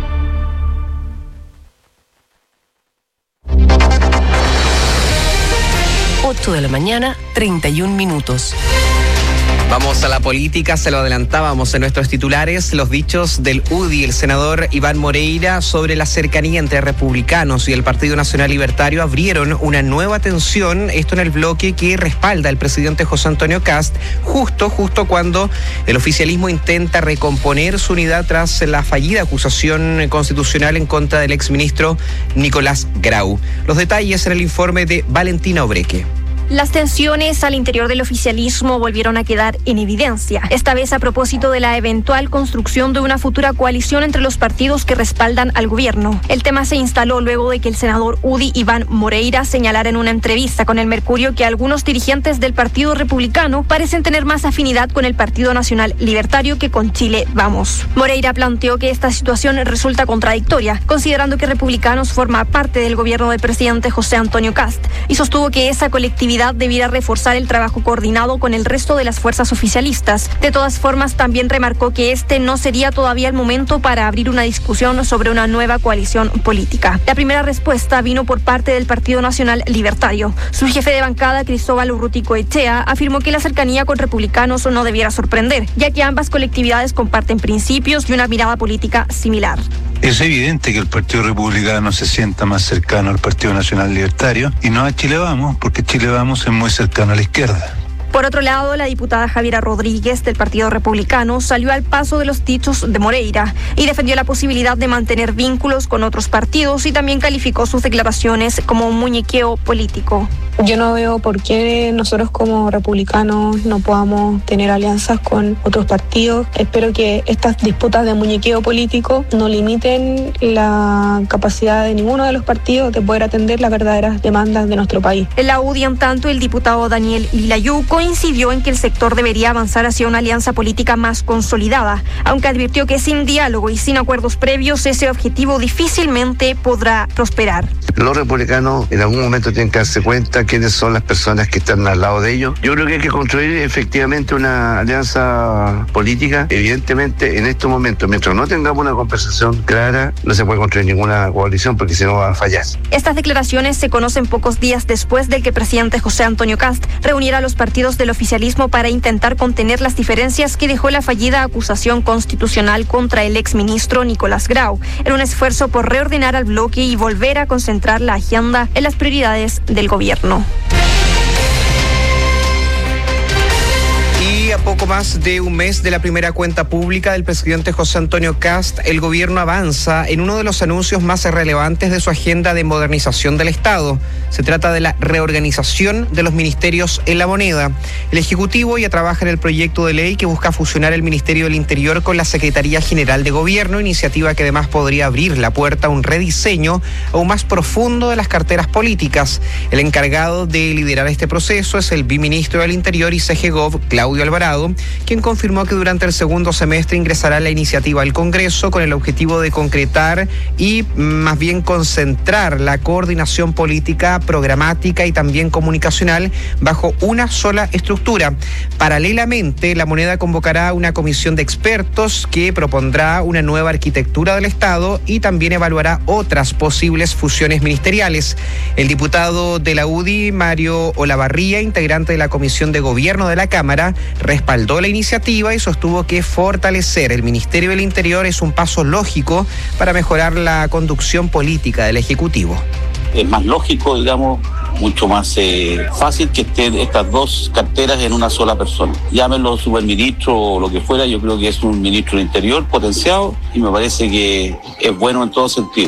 ocho de la mañana, treinta y un minutos. Vamos a la política, se lo adelantábamos en nuestros titulares, los dichos del U D I, el senador Iván Moreira, sobre la cercanía entre republicanos y el Partido Nacional Libertario abrieron una nueva tensión, esto en el bloque que respalda al presidente José Antonio Kast, justo, justo cuando el oficialismo intenta recomponer su unidad tras la fallida acusación constitucional en contra del exministro Nicolás Grau. Los detalles en el informe de Valentina Obreque. Las tensiones al interior del oficialismo volvieron a quedar en evidencia, esta vez a propósito de la eventual construcción de una futura coalición entre los partidos que respaldan al gobierno. El tema se instaló luego de que el senador U D I Iván Moreira señalara en una entrevista con El Mercurio que algunos dirigentes del Partido Republicano parecen tener más afinidad con el Partido Nacional Libertario que con Chile Vamos. Moreira planteó que esta situación resulta contradictoria, considerando que Republicanos forma parte del gobierno del presidente José Antonio Kast, y sostuvo que esa colectividad debiera reforzar el trabajo coordinado con el resto de las fuerzas oficialistas. De todas formas, también remarcó que este no sería todavía el momento para abrir una discusión sobre una nueva coalición política. La primera respuesta vino por parte del Partido Nacional Libertario. Su jefe de bancada, Cristóbal Urruticoechea, afirmó que la cercanía con republicanos no debiera sorprender, ya que ambas colectividades comparten principios y una mirada política similar. Es evidente que el Partido Republicano se sienta más cercano al Partido Nacional Libertario y no a Chile Vamos, porque Chile Vamos es muy cercano a la izquierda. Por otro lado, la diputada Javiera Rodríguez del Partido Republicano salió al paso de los dichos de Moreira y defendió la posibilidad de mantener vínculos con otros partidos y también calificó sus declaraciones como un muñequeo político. Yo no veo por qué nosotros como republicanos no podamos tener alianzas con otros partidos. Espero que estas disputas de muñequeo político no limiten la capacidad de ninguno de los partidos de poder atender las verdaderas demandas de nuestro país. En la U D I, en tanto, el diputado Daniel Lilayú coincidió en que el sector debería avanzar hacia una alianza política más consolidada, aunque advirtió que sin diálogo y sin acuerdos previos ese objetivo difícilmente podrá prosperar. Los republicanos en algún momento tienen que darse cuenta quiénes son las personas que están al lado de ellos. Yo creo que hay que construir efectivamente una alianza política. Evidentemente, en estos momentos, mientras no tengamos una conversación clara, no se puede construir ninguna coalición porque si no va a fallar. Estas declaraciones se conocen pocos días después del que el presidente José Antonio Kast reuniera a los partidos del oficialismo para intentar contener las diferencias que dejó la fallida acusación constitucional contra el exministro Nicolás Grau, en un esfuerzo por reordenar al bloque y volver a concentrar la agenda en las prioridades del gobierno. Y a poco más de un mes de la primera cuenta pública del presidente José Antonio Kast, el gobierno avanza en uno de los anuncios más relevantes de su agenda de modernización del Estado. Se trata de la reorganización de los ministerios en la moneda. El Ejecutivo ya trabaja en el proyecto de ley que busca fusionar el Ministerio del Interior con la Secretaría General de Gobierno, iniciativa que además podría abrir la puerta a un rediseño aún más profundo de las carteras políticas. El encargado de liderar este proceso es el viceministro del Interior y C G Gov, Claudio Alvarado, quien confirmó que durante el segundo semestre ingresará la iniciativa al Congreso con el objetivo de concretar y más bien concentrar la coordinación política, programática y también comunicacional bajo una sola estructura. Paralelamente, la moneda convocará una comisión de expertos que propondrá una nueva arquitectura del Estado y también evaluará otras posibles fusiones ministeriales. El diputado de la U D I, Mario Olavarría, integrante de la Comisión de Gobierno de la Cámara, respaldó la iniciativa y sostuvo que fortalecer el Ministerio del Interior es un paso lógico para mejorar la conducción política del Ejecutivo. Es más lógico, digamos, mucho más eh, fácil que estén estas dos carteras en una sola persona. Llámenlo superministro o lo que fuera, yo creo que es un ministro del Interior potenciado y me parece que es bueno en todo sentido.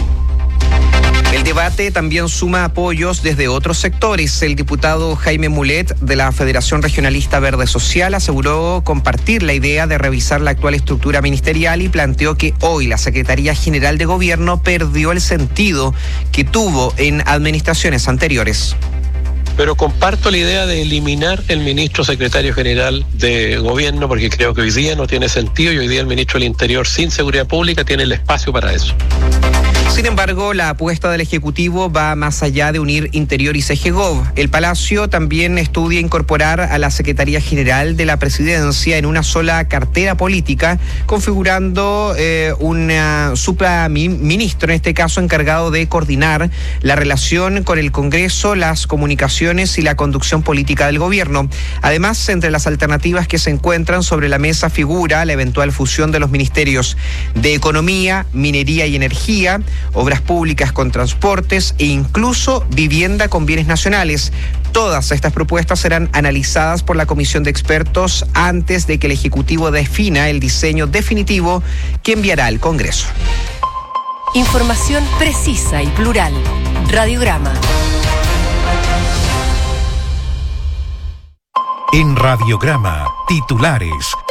El debate también suma apoyos desde otros sectores. El diputado Jaime Mulet de la Federación Regionalista Verde Social aseguró compartir la idea de revisar la actual estructura ministerial y planteó que hoy la Secretaría General de Gobierno perdió el sentido que tuvo en administraciones anteriores. Pero comparto la idea de eliminar el ministro secretario general de gobierno porque creo que hoy día no tiene sentido y hoy día el ministro del Interior sin seguridad pública tiene el espacio para eso. Sin embargo, la apuesta del Ejecutivo va más allá de unir Interior y Segegov. El Palacio también estudia incorporar a la Secretaría General de la Presidencia en una sola cartera política, configurando eh, un supraministro, en este caso encargado de coordinar la relación con el Congreso, las comunicaciones y la conducción política del gobierno. Además, entre las alternativas que se encuentran sobre la mesa figura la eventual fusión de los ministerios de Economía, Minería y Energía, Obras Públicas con Transportes e incluso Vivienda con Bienes Nacionales. Todas estas propuestas serán analizadas por la comisión de expertos antes de que el Ejecutivo defina el diseño definitivo que enviará al Congreso. Información precisa y plural. Radiograma. En Radiograma, titulares.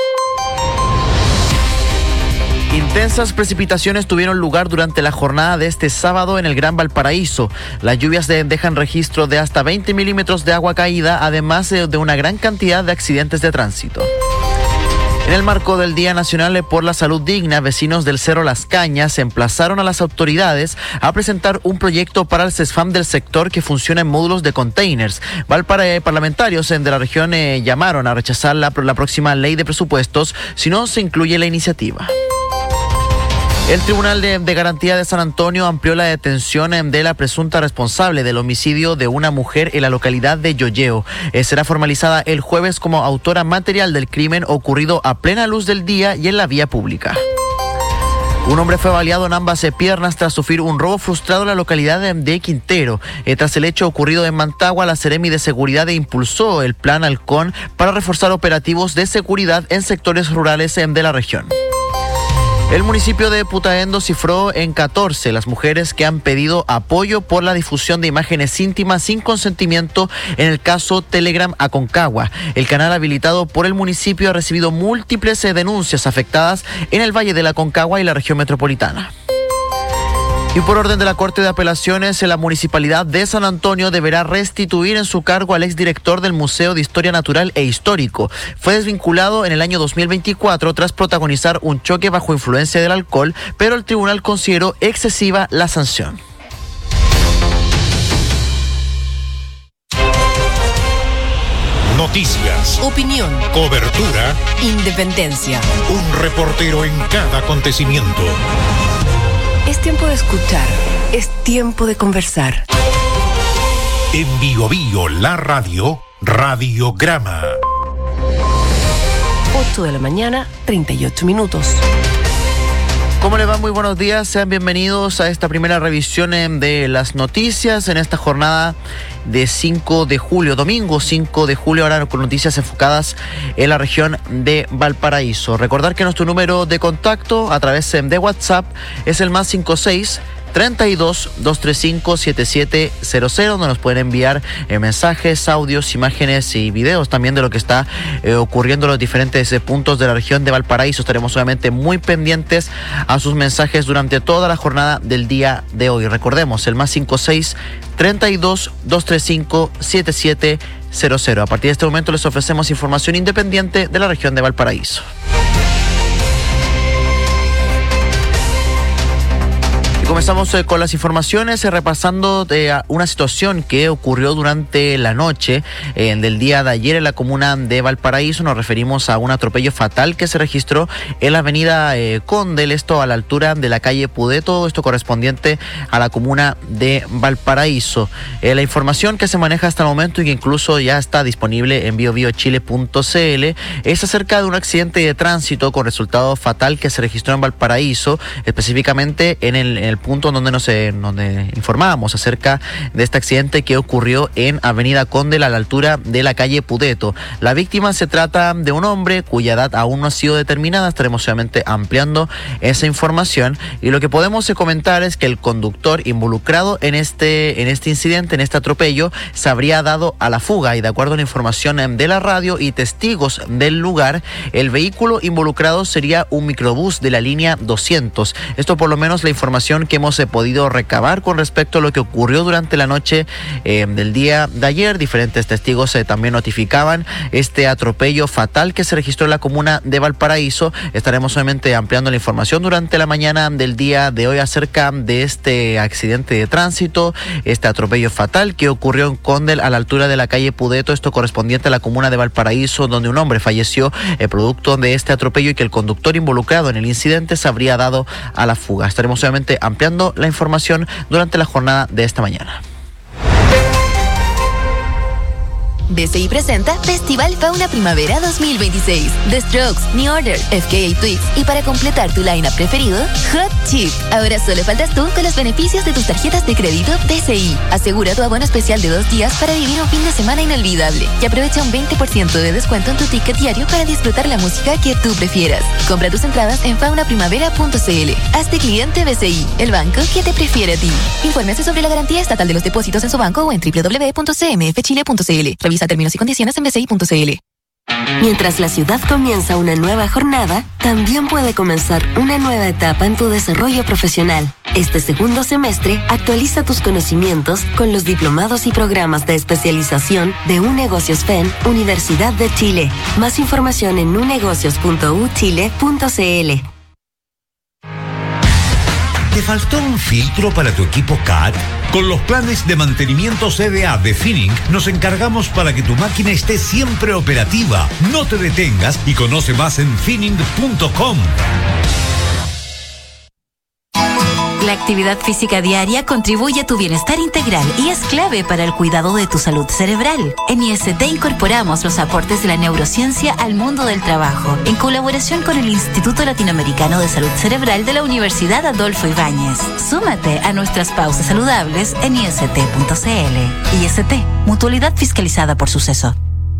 Intensas precipitaciones tuvieron lugar durante la jornada de este sábado en el Gran Valparaíso. Las lluvias dejan registro de hasta veinte milímetros de agua caída, además de una gran cantidad de accidentes de tránsito. En el marco del Día Nacional por la Salud Digna, vecinos del Cerro Las Cañas emplazaron a las autoridades a presentar un proyecto para el CESFAM del sector que funciona en módulos de containers. Parlamentarios de la región eh, llamaron a rechazar la, la próxima ley de presupuestos si no se incluye la iniciativa. El Tribunal de, de Garantía de San Antonio amplió la detención de la presunta responsable del homicidio de una mujer en la localidad de Yoyeo. Eh, será formalizada el jueves como autora material del crimen ocurrido a plena luz del día y en la vía pública. Un hombre fue baleado en ambas piernas tras sufrir un robo frustrado en la localidad de, de Quintero. Eh, tras el hecho ocurrido en Mantagua, la Seremi de Seguridad impulsó el Plan Halcón para reforzar operativos de seguridad en sectores rurales de la región. El municipio de Putaendo cifró en catorce las mujeres que han pedido apoyo por la difusión de imágenes íntimas sin consentimiento en el caso Telegram Aconcagua. El canal habilitado por el municipio ha recibido múltiples denuncias afectadas en el Valle de la Aconcagua y la región metropolitana. Y por orden de la Corte de Apelaciones, la Municipalidad de San Antonio deberá restituir en su cargo al exdirector del Museo de Historia Natural e Histórico. Fue desvinculado en el año dos mil veinticuatro tras protagonizar un choque bajo influencia del alcohol, pero el tribunal consideró excesiva la sanción. Noticias, opinión, cobertura, independencia. Un reportero en cada acontecimiento. Es tiempo de escuchar, es tiempo de conversar. En Bio Bio, la radio, Radiograma. ocho de la mañana, treinta y ocho minutos. ¿Cómo le va? Muy buenos días, sean bienvenidos a esta primera revisión de las noticias en esta jornada de cinco de julio, domingo cinco de julio, ahora con noticias enfocadas en la región de Valparaíso. Recordar que nuestro número de contacto a través de WhatsApp es el más cinco seis, treinta y dos, doscientos treinta y cinco, setenta y siete cero cero, donde nos pueden enviar eh, mensajes, audios, imágenes y videos también de lo que está eh, ocurriendo en los diferentes eh, puntos de la región de Valparaíso. Estaremos obviamente muy pendientes a sus mensajes durante toda la jornada del día de hoy. Recordemos, el más cincuenta y seis, treinta y dos, doscientos treinta y cinco, setenta y siete cero cero. A partir de este momento les ofrecemos información independiente de la región de Valparaíso. Comenzamos eh, con las informaciones, eh, repasando eh, una situación que ocurrió durante la noche eh, del día de ayer en la comuna de Valparaíso. Nos referimos a un atropello fatal que se registró en la avenida eh, Condel, esto a la altura de la calle Pudeto, esto correspondiente a la comuna de Valparaíso. Eh, la información que se maneja hasta el momento y que incluso ya está disponible en bio bio chile punto c l es acerca de un accidente de tránsito con resultado fatal que se registró en Valparaíso, específicamente en el, en el punto donde nos eh, donde informábamos acerca de este accidente que ocurrió en Avenida Condel a la altura de la calle Pudeto. La víctima se trata de un hombre cuya edad aún no ha sido determinada. Estaremos obviamente ampliando esa información y lo que podemos comentar es que el conductor involucrado en este en este incidente, en este atropello, se habría dado a la fuga y de acuerdo a la información de la radio y testigos del lugar, el vehículo involucrado sería un microbús de la línea doscientos. Esto por lo menos la información que hemos eh, podido recabar con respecto a lo que ocurrió durante la noche eh, del día de ayer. Diferentes testigos eh, también notificaban este atropello fatal que se registró en la comuna de Valparaíso. Estaremos obviamente ampliando la información durante la mañana del día de hoy acerca de este accidente de tránsito, este atropello fatal que ocurrió en Condel a la altura de la calle Pudeto, esto correspondiente a la comuna de Valparaíso, donde un hombre falleció eh, producto de este atropello y que el conductor involucrado en el incidente se habría dado a la fuga. Estaremos obviamente ampliando la información durante la jornada de esta mañana. B C I presenta Festival Fauna Primavera dos mil veintiséis. The Strokes, New Order, F K A Twigs y para completar tu line-up preferido, Hot Chip. Ahora solo faltas tú con los beneficios de tus tarjetas de crédito B C I. Asegura tu abono especial de dos días para vivir un fin de semana inolvidable y aprovecha un veinte por ciento de descuento en tu ticket diario para disfrutar la música que tú prefieras. Compra tus entradas en fauna primavera punto c l. Hazte cliente B C I, el banco que te prefiere a ti. Infórmese sobre la garantía estatal de los depósitos en su banco o en doble u doble u doble u punto c m f chile punto c l. Revisa términos y condiciones en b c i punto c l. Mientras la ciudad comienza una nueva jornada, también puede comenzar una nueva etapa en tu desarrollo profesional. Este segundo semestre, actualiza tus conocimientos con los diplomados y programas de especialización de Unegocios F E N, Universidad de Chile. Más información en unegocios punto u chile punto c l. ¿Te faltó un filtro para tu equipo C A T? Con los planes de mantenimiento C D A de Finning nos encargamos para que tu máquina esté siempre operativa. No te detengas y conoce más en finning punto com. La actividad física diaria contribuye a tu bienestar integral y es clave para el cuidado de tu salud cerebral. En I S T incorporamos los aportes de la neurociencia al mundo del trabajo, en colaboración con el Instituto Latinoamericano de Salud Cerebral de la Universidad Adolfo Ibáñez. Súmate a nuestras pausas saludables en i s t punto c l. I S T, mutualidad fiscalizada por Suceso.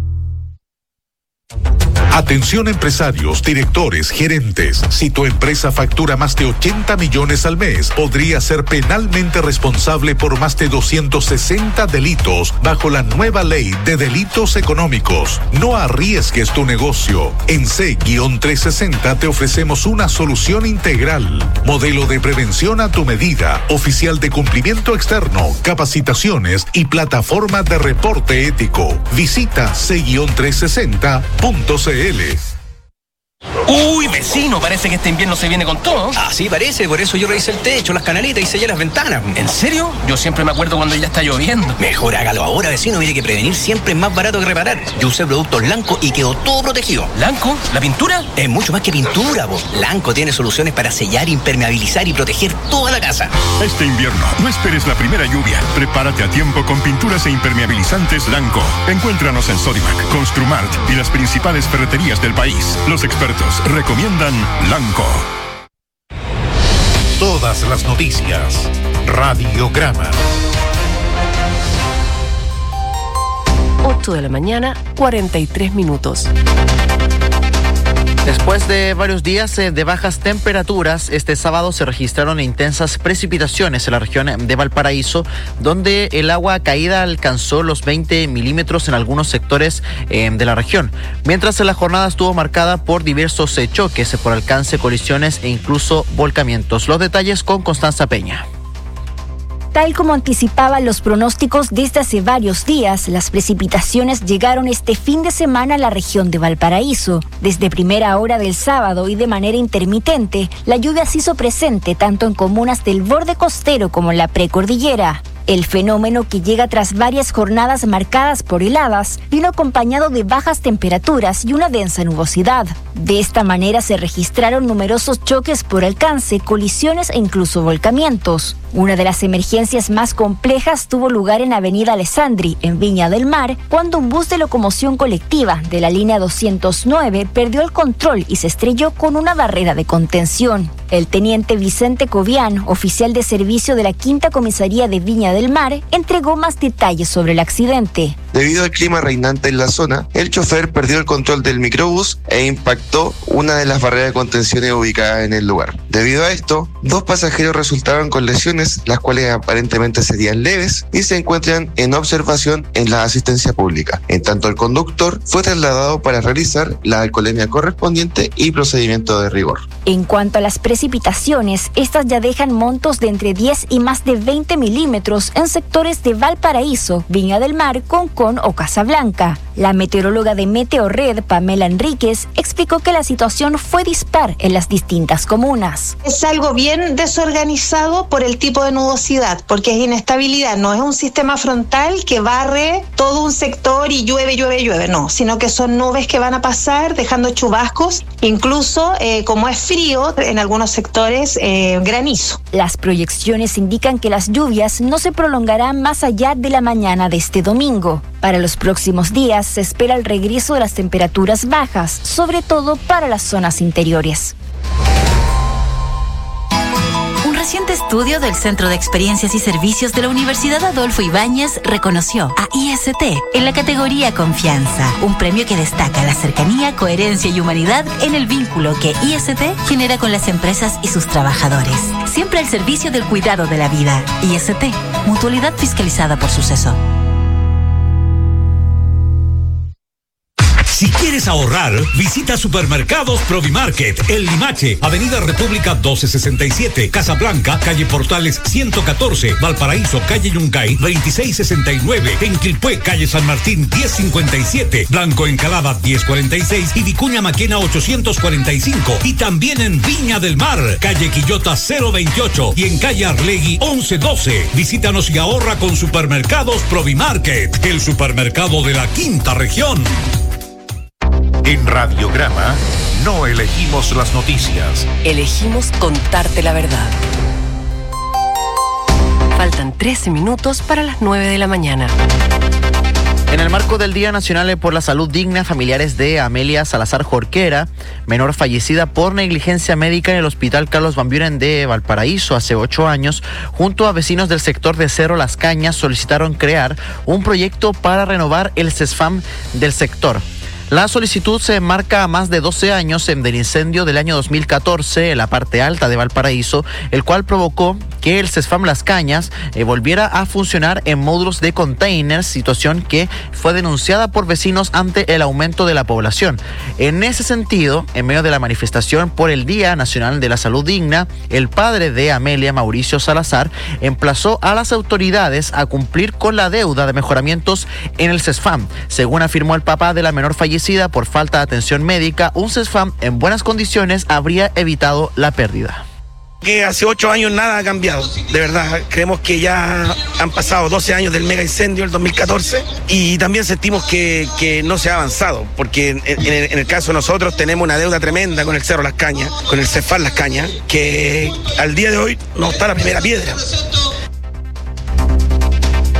Atención empresarios, directores, gerentes. Si tu empresa factura más de ochenta millones al mes, podría ser penalmente responsable por más de doscientos sesenta delitos bajo la nueva ley de delitos económicos. No arriesgues tu negocio. En C trescientos sesenta te ofrecemos una solución integral. Modelo de prevención a tu medida, oficial de cumplimiento externo, capacitaciones y plataforma de reporte ético. Visita C trescientos sesenta punto c l. Uy, vecino, parece que este invierno se viene con todo. Así parece, por eso yo revisé el techo, las canaletas y sellé las ventanas. ¿En serio? Yo siempre me acuerdo cuando ya está lloviendo. Mejor hágalo ahora, vecino, mire que prevenir siempre es más barato que reparar. Yo usé productos Lanco y quedó todo protegido. ¿Lanco? ¿La pintura? Es mucho más que pintura, vos. Lanco tiene soluciones para sellar, impermeabilizar y proteger toda la casa. Este invierno, no esperes la primera lluvia. Prepárate a tiempo con pinturas e impermeabilizantes Lanco. Encuéntranos en Sodimac, Construmart y las principales ferreterías del país. Los expertos recomiendan Lanco. Todas las noticias. Radiograma. ocho de la mañana, cuarenta y tres minutos. Después de varios días de bajas temperaturas, este sábado se registraron intensas precipitaciones en la región de Valparaíso, donde el agua caída alcanzó los veinte milímetros en algunos sectores eh, de la región, mientras la jornada estuvo marcada por diversos eh, choques por alcance, colisiones e incluso volcamientos. Los detalles con Constanza Peña. Tal como anticipaban los pronósticos desde hace varios días, las precipitaciones llegaron este fin de semana a la región de Valparaíso. Desde primera hora del sábado y de manera intermitente, la lluvia se hizo presente tanto en comunas del borde costero como en la precordillera. El fenómeno, que llega tras varias jornadas marcadas por heladas, vino acompañado de bajas temperaturas y una densa nubosidad. De esta manera se registraron numerosos choques por alcance, colisiones e incluso volcamientos. Una de las emergencias más complejas tuvo lugar en Avenida Alessandri, en Viña del Mar, cuando un bus de locomoción colectiva de la línea doscientos nueve perdió el control y se estrelló con una barrera de contención. El teniente Vicente Cobian, oficial de servicio de la Quinta Comisaría de Viña del Mar, entregó más detalles sobre el accidente. Debido al clima reinante en la zona, el chofer perdió el control del microbús e impactó una de las barreras de contención ubicadas en el lugar. Debido a esto, dos pasajeros resultaron con lesiones, las cuales aparentemente serían leves y se encuentran en observación en la asistencia pública. En tanto, el conductor fue trasladado para realizar la alcoholemia correspondiente y procedimiento de rigor. En cuanto a las precipitaciones, estas ya dejan montos de entre diez y más de veinte milímetros en sectores de Valparaíso, Viña del Mar, Concón o Casablanca. La meteoróloga de Meteorred, Pamela Enríquez, explicó que la situación fue dispar en las distintas comunas. Es algo bien desorganizado por el tipo de nubosidad, porque es inestabilidad, no es un sistema frontal que barre todo un sector y llueve, llueve, llueve, no, sino que son nubes que van a pasar dejando chubascos, incluso eh, como es frío, en algunos sectores eh, granizo. Las proyecciones indican que las lluvias no se prolongarán más allá de la mañana de este domingo. Para los próximos días se espera el regreso de las temperaturas bajas, sobre todo para las zonas interiores. Un reciente estudio del Centro de Experiencias y Servicios de la Universidad Adolfo Ibáñez reconoció a I S T en la categoría Confianza, un premio que destaca la cercanía, coherencia y humanidad en el vínculo que I S T genera con las empresas y sus trabajadores. Siempre al servicio del cuidado de la vida. I S T, mutualidad fiscalizada por Suceso. Si quieres ahorrar, visita Supermercados Provimarket, El Limache, Avenida República doce sesenta y siete, Casablanca, calle Portales ciento catorce, Valparaíso, calle Yungay veintiséis sesenta y nueve, en Quilpué, calle San Martín diez cincuenta y siete, Blanco Encalada diez cuarenta y seis y Vicuña Maquena ochocientos cuarenta y cinco, y también en Viña del Mar, calle Quillota cero veintiocho y en calle Arlegui once doce. Visítanos y ahorra con Supermercados Provimarket, el supermercado de la quinta región. En Radiograma no elegimos las noticias. Elegimos contarte la verdad. Faltan trece minutos para las nueve de la mañana. En el marco del Día Nacional por la Salud Digna, familiares de Amelia Salazar Jorquera, menor fallecida por negligencia médica en el Hospital Carlos Van Buren de Valparaíso hace ocho años, junto a vecinos del sector de Cerro Las Cañas, solicitaron crear un proyecto para renovar el CESFAM del sector. La solicitud se enmarca a más de doce años del incendio del año dos mil catorce en la parte alta de Valparaíso, el cual provocó que el CESFAM Las Cañas eh, volviera a funcionar en módulos de containers, situación que fue denunciada por vecinos ante el aumento de la población. En ese sentido, en medio de la manifestación por el Día Nacional de la Salud Digna, el padre de Amelia, Mauricio Salazar, emplazó a las autoridades a cumplir con la deuda de mejoramientos en el CESFAM. Según afirmó el papá de la menor fallecida por falta de atención médica, un CESFAM en buenas condiciones habría evitado la pérdida. Que hace ocho años nada ha cambiado, de verdad, creemos que ya han pasado doce años del mega incendio del dos mil catorce y también sentimos que, que no se ha avanzado, porque en, en, el, en el caso de nosotros tenemos una deuda tremenda con el Cerro Las Cañas, con el CESFAM Las Cañas, que al día de hoy no está la primera piedra.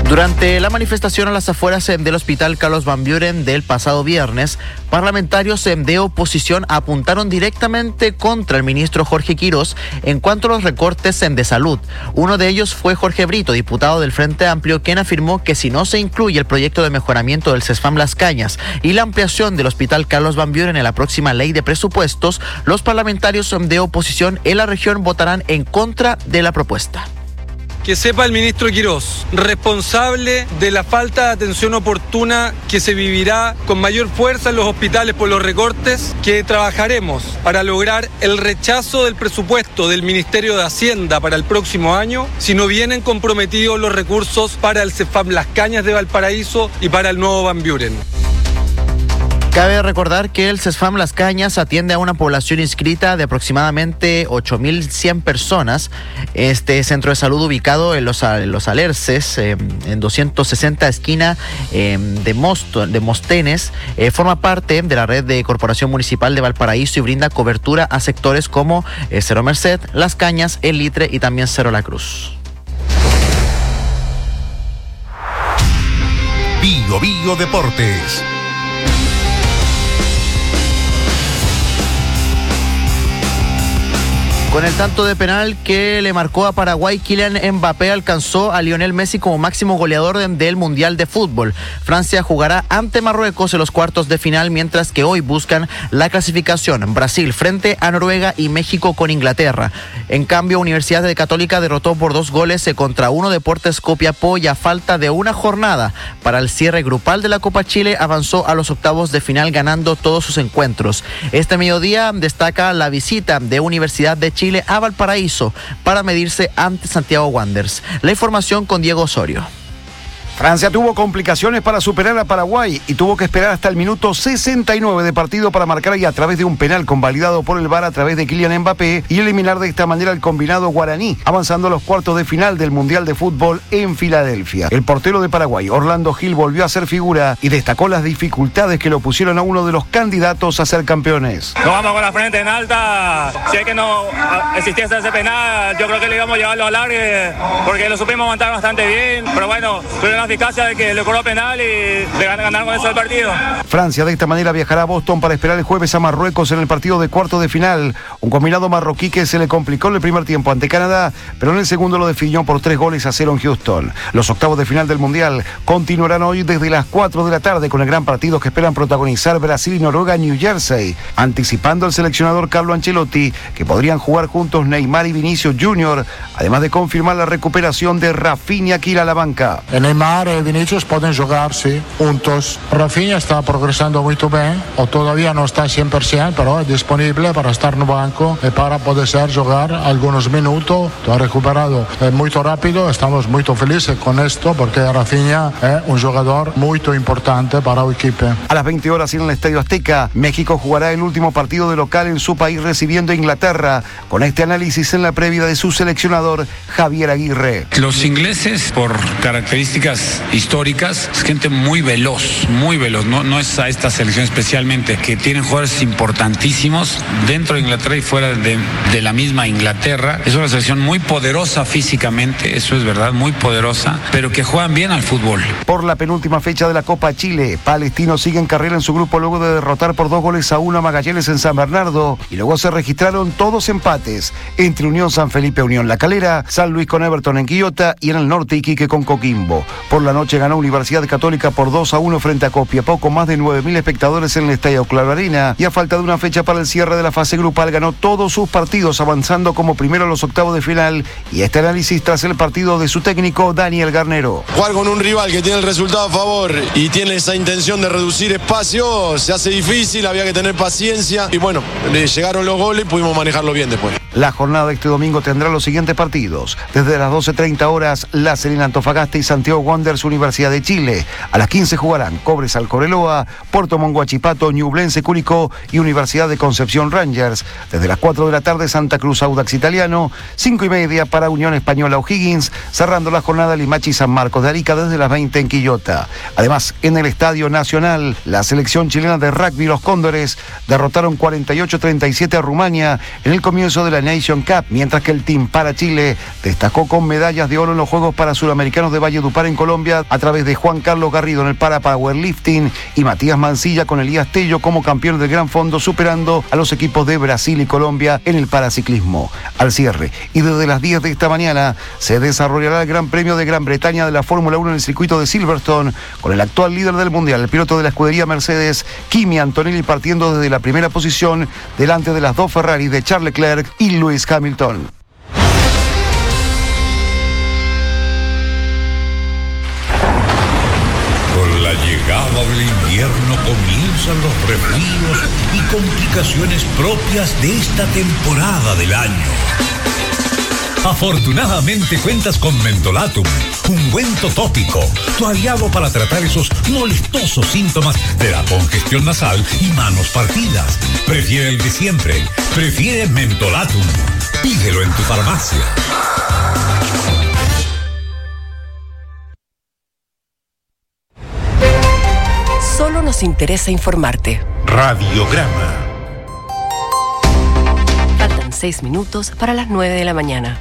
Durante la manifestación a las afueras del Hospital Carlos Van Buren del pasado viernes, parlamentarios de oposición apuntaron directamente contra el ministro Jorge Quirós en cuanto a los recortes de salud. Uno de ellos fue Jorge Brito, diputado del Frente Amplio, quien afirmó que si no se incluye el proyecto de mejoramiento del CESFAM Las Cañas y la ampliación del Hospital Carlos Van Buren en la próxima ley de presupuestos, los parlamentarios de oposición en la región votarán en contra de la propuesta. Que sepa el ministro Quirós, responsable de la falta de atención oportuna que se vivirá con mayor fuerza en los hospitales por los recortes, que trabajaremos para lograr el rechazo del presupuesto del Ministerio de Hacienda para el próximo año si no vienen comprometidos los recursos para el CESFAM Las Cañas de Valparaíso y para el nuevo Van Buren. Cabe recordar que el CESFAM Las Cañas atiende a una población inscrita de aproximadamente ocho mil cien personas. Este centro de salud ubicado en Los, en los Alerces, eh, en doscientos sesenta esquina eh, de, Mosto, de Mostenes, eh, forma parte de la red de Corporación Municipal de Valparaíso y brinda cobertura a sectores como eh, Cerro Merced, Las Cañas, El Litre y también Cerro La Cruz. Bio Bio Deportes. Con el tanto de penal que le marcó a Paraguay, Kylian Mbappé alcanzó a Lionel Messi como máximo goleador del Mundial de Fútbol. Francia jugará ante Marruecos en los cuartos de final, mientras que hoy buscan la clasificación. Brasil frente a Noruega y México con Inglaterra. En cambio, Universidad de Católica derrotó por dos goles contra uno Deportes Copiapó y a falta de una jornada para el cierre grupal de la Copa Chile avanzó a los octavos de final ganando todos sus encuentros. Este mediodía destaca la visita de Universidad de Chile a Valparaíso para medirse ante Santiago Wanderers. La información con Diego Osorio. Francia tuvo complicaciones para superar a Paraguay y tuvo que esperar hasta el minuto sesenta y nueve de partido para marcar y a través de un penal convalidado por el V A R a través de Kylian Mbappé y eliminar de esta manera el combinado guaraní, avanzando a los cuartos de final del Mundial de Fútbol en Filadelfia. El portero de Paraguay, Orlando Gil, volvió a ser figura y destacó las dificultades que lo pusieron a uno de los candidatos a ser campeones. Nos vamos con la frente en alta. Si es que no existiese ese penal, yo creo que le íbamos a llevarlo al área porque lo supimos aguantar bastante bien, pero bueno, tuvieron la eficacia de que le cobró penal y de ganar con eso el partido. Francia de esta manera viajará a Boston para esperar el jueves a Marruecos en el partido de cuarto de final. Un combinado marroquí que se le complicó en el primer tiempo ante Canadá, pero en el segundo lo definió por tres goles a cero en Houston. Los octavos de final del Mundial continuarán hoy desde las cuatro de la tarde con el gran partido que esperan protagonizar Brasil y Noruega en New Jersey, anticipando al seleccionador Carlo Ancelotti que podrían jugar juntos Neymar y Vinicius Junior, además de confirmar la recuperación de Rafinha que irá a la banca. Neymar e Vinicius pueden jugar, sí, juntos. Rafinha está progresando muy bien, o todavía no está cien por ciento, pero es disponible para estar en el banco y para poder jugar algunos minutos. Ha recuperado eh, muy rápido, estamos muy felices con esto porque Rafinha es un jugador muy importante para el equipo. A las veinte horas en el Estadio Azteca, México jugará el último partido de local en su país recibiendo a Inglaterra, con este análisis en la previa de su seleccionador Javier Aguirre. Los ingleses, por características históricas, es gente muy veloz, muy veloz, no, no es a esta selección especialmente, que tienen jugadores importantísimos dentro de Inglaterra y fuera de, de la misma Inglaterra. Es una selección muy poderosa físicamente, eso es verdad, muy poderosa, pero que juegan bien al fútbol. Por la penúltima fecha de la Copa Chile, Palestino sigue en carrera en su grupo luego de derrotar por dos goles a uno a Magallanes en San Bernardo y luego se registraron todos empates entre Unión San Felipe, Unión La Calera, San Luis con Everton en Quillota y en el norte Iquique con Coquimbo. Por la noche ganó Universidad Católica por dos a uno frente a Copiapó con más de nueve mil espectadores en el Estadio Claro Arena y a falta de una fecha para el cierre de la fase grupal ganó todos sus partidos avanzando como primero a los octavos de final y este análisis tras el partido de su técnico Daniel Garnero. Jugar con un rival que tiene el resultado a favor y tiene esa intención de reducir espacio se hace difícil, había que tener paciencia y bueno, le llegaron los goles y pudimos manejarlo bien después. La jornada de este domingo tendrá los siguientes partidos. Desde las doce treinta horas, La Serena Antofagasta y Santiago Wanderers Universidad de Chile. A las quince jugarán Cobresal Cobreloa, Puerto Montt Huachipato, Ñublense Curicó y Universidad de Concepción Rangers. Desde las cuatro de la tarde, Santa Cruz Audax Italiano. cinco y media para Unión Española O'Higgins. Cerrando la jornada Limache y San Marcos de Arica desde las veinte en Quillota. Además, en el Estadio Nacional, la selección chilena de rugby, los Cóndores, derrotaron cuarenta y ocho treinta y siete a Rumania en el comienzo de la Nation Cup, mientras que el Team para Chile destacó con medallas de oro en los Juegos para Suramericanos de Valledupar en Colombia Colombia a través de Juan Carlos Garrido en el para powerlifting y Matías Mancilla con Elías Tello como campeones del Gran Fondo, superando a los equipos de Brasil y Colombia en el paraciclismo. Al cierre y desde las diez de esta mañana se desarrollará el Gran Premio de Gran Bretaña de la Fórmula uno en el circuito de Silverstone con el actual líder del mundial, el piloto de la escudería Mercedes, Kimi Antonelli, partiendo desde la primera posición delante de las dos Ferrari de Charles Leclerc y Lewis Hamilton. Con la llegada del invierno comienzan los resfríos y complicaciones propias de esta temporada del año. Afortunadamente cuentas con Mentolatum, ungüento tópico, tu aliado para tratar esos molestosos síntomas de la congestión nasal y manos partidas. Prefiere el de siempre, prefiere Mentolatum. Pídelo en tu farmacia. Solo nos interesa informarte. Radiograma. Faltan seis minutos para las nueve de la mañana.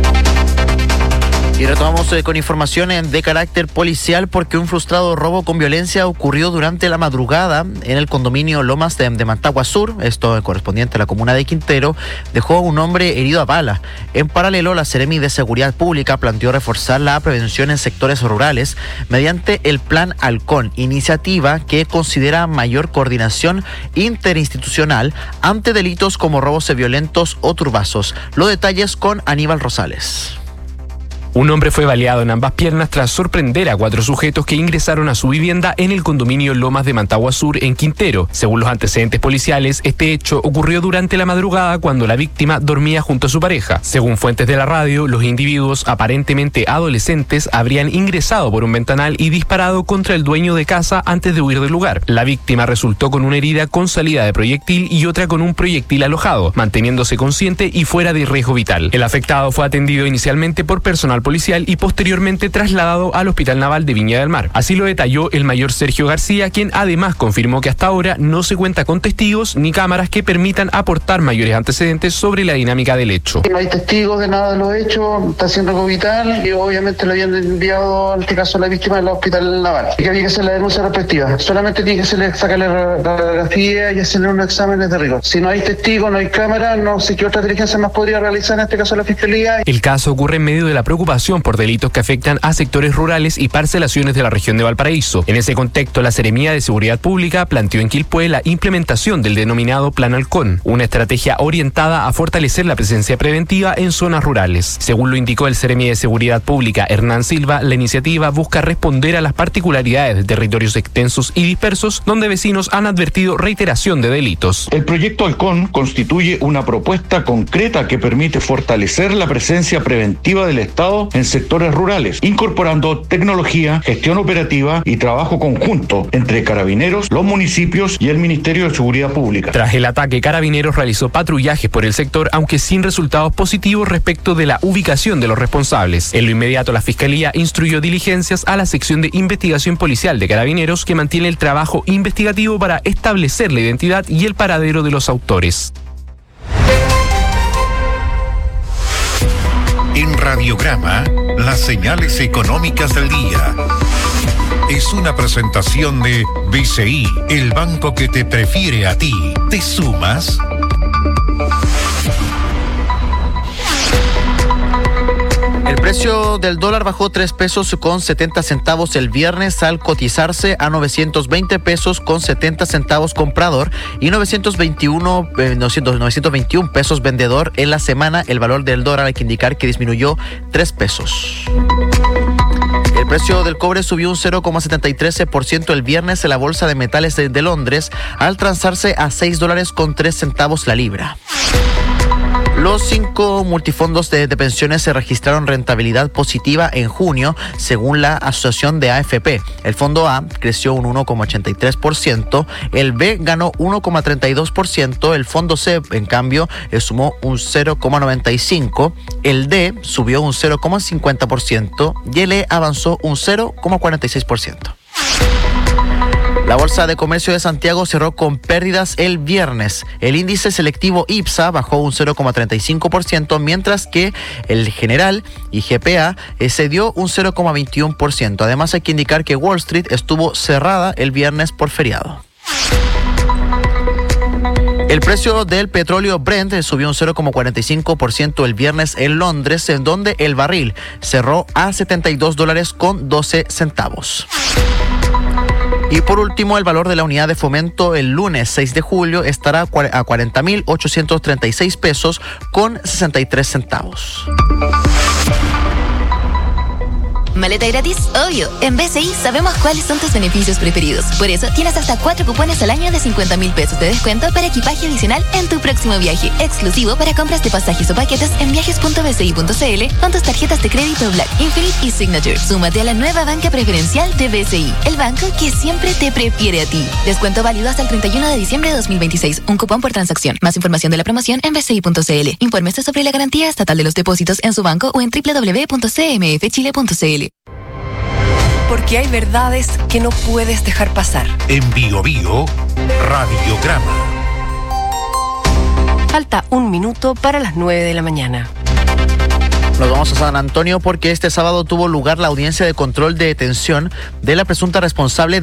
Y retomamos eh, con información eh, de carácter policial porque un frustrado robo con violencia ocurrió durante la madrugada en el condominio Lomas de, de Mantagua Sur, esto correspondiente a la comuna de Quintero, dejó a un hombre herido a bala. En paralelo, la Seremi de Seguridad Pública planteó reforzar la prevención en sectores rurales mediante el Plan Halcón, iniciativa que considera mayor coordinación interinstitucional ante delitos como robos violentos o turbazos. Los detalles con Aníbal Rosales. Un hombre fue baleado en ambas piernas tras sorprender a cuatro sujetos que ingresaron a su vivienda en el condominio Lomas de Mantagua Sur en Quintero. Según los antecedentes policiales, este hecho ocurrió durante la madrugada cuando la víctima dormía junto a su pareja. Según fuentes de la radio, los individuos, aparentemente adolescentes, habrían ingresado por un ventanal y disparado contra el dueño de casa antes de huir del lugar. La víctima resultó con una herida con salida de proyectil y otra con un proyectil alojado, manteniéndose consciente y fuera de riesgo vital. El afectado fue atendido inicialmente por personal policial y posteriormente trasladado al Hospital Naval de Viña del Mar. Así lo detalló el mayor Sergio García, quien además confirmó que hasta ahora no se cuenta con testigos ni cámaras que permitan aportar mayores antecedentes sobre la dinámica del hecho. No hay testigos de nada de los hechos, está haciendo algo vital y obviamente le habían enviado, en este caso, a la víctima al Hospital Naval. Y que había que hacer la denuncia respectiva. Solamente tiene que hacerle, sacarle la radiografía y hacerle unos exámenes de rigor. Si no hay testigos, no hay cámara, no sé qué otra diligencia más podría realizar, en este caso la Fiscalía. El caso ocurre en medio de la preocupación por delitos que afectan a sectores rurales y parcelaciones de la región de Valparaíso. En ese contexto, la Seremía de Seguridad Pública planteó en Quilpué la implementación del denominado Plan Halcón, una estrategia orientada a fortalecer la presencia preventiva en zonas rurales. Según lo indicó el Seremía de Seguridad Pública, Hernán Silva, la iniciativa busca responder a las particularidades de territorios extensos y dispersos donde vecinos han advertido reiteración de delitos. El proyecto Halcón constituye una propuesta concreta que permite fortalecer la presencia preventiva del Estado en sectores rurales, incorporando tecnología, gestión operativa y trabajo conjunto entre Carabineros, los municipios y el Ministerio de Seguridad Pública. Tras el ataque, Carabineros realizó patrullajes por el sector, aunque sin resultados positivos respecto de la ubicación de los responsables. En lo inmediato, la Fiscalía instruyó diligencias a la sección de investigación policial de Carabineros, que mantiene el trabajo investigativo para establecer la identidad y el paradero de los autores. En Radiograma, las señales económicas del día. Es una presentación de B C I, el banco que te prefiere a ti. ¿Te sumas? El precio del dólar bajó tres pesos con setenta centavos el viernes al cotizarse a novecientos veinte pesos con setenta centavos comprador y novecientos veintiuno, eh, novecientos veintiuno pesos vendedor en la semana. El valor del dólar hay que indicar que disminuyó tres pesos. El precio del cobre subió un cero coma setenta y tres por ciento el viernes en la Bolsa de Metales de, de Londres al transarse a seis dólares con tres centavos la libra. Los cinco multifondos de, de pensiones se registraron rentabilidad positiva en junio, según la asociación de A F P. El fondo A creció un uno coma ochenta y tres por ciento, el B ganó uno coma treinta y dos por ciento, el fondo C, en cambio, sumó un cero coma noventa y cinco por ciento, el D subió un cero coma cincuenta por ciento y el E avanzó un cero coma cuarenta y seis por ciento. La Bolsa de Comercio de Santiago cerró con pérdidas el viernes. El índice selectivo IPSA bajó un cero coma treinta y cinco por ciento, mientras que el general I G P A cedió un cero coma veintiuno por ciento. Además, hay que indicar que Wall Street estuvo cerrada el viernes por feriado. El precio del petróleo Brent subió un cero coma cuarenta y cinco por ciento el viernes en Londres, en donde el barril cerró a setenta y dos dólares con doce centavos. Y por último, el valor de la unidad de fomento el lunes seis de julio estará a cuarenta mil ochocientos treinta y seis pesos con sesenta y tres centavos. ¿Maleta gratis? Obvio. En B C I sabemos cuáles son tus beneficios preferidos. Por eso tienes hasta cuatro cupones al año de cincuenta mil pesos de descuento para equipaje adicional en tu próximo viaje. Exclusivo para compras de pasajes o paquetes en viajes punto b c i punto c l con tus tarjetas de crédito Black, Infinite y Signature. Súmate a la nueva banca preferencial de B C I, el banco que siempre te prefiere a ti. Descuento válido hasta el treinta y uno de diciembre de dos mil veintiséis. Un cupón por transacción. Más información de la promoción en b c i punto c l. Infórmese sobre la garantía estatal de los depósitos en su banco o en w w w punto c m f chile punto c l. Porque hay verdades que no puedes dejar pasar. En Bio Bio, Radiograma. Falta un minuto para las nueve de la mañana. Nos vamos a San Antonio porque este sábado tuvo lugar la audiencia de control de detención de la presunta responsable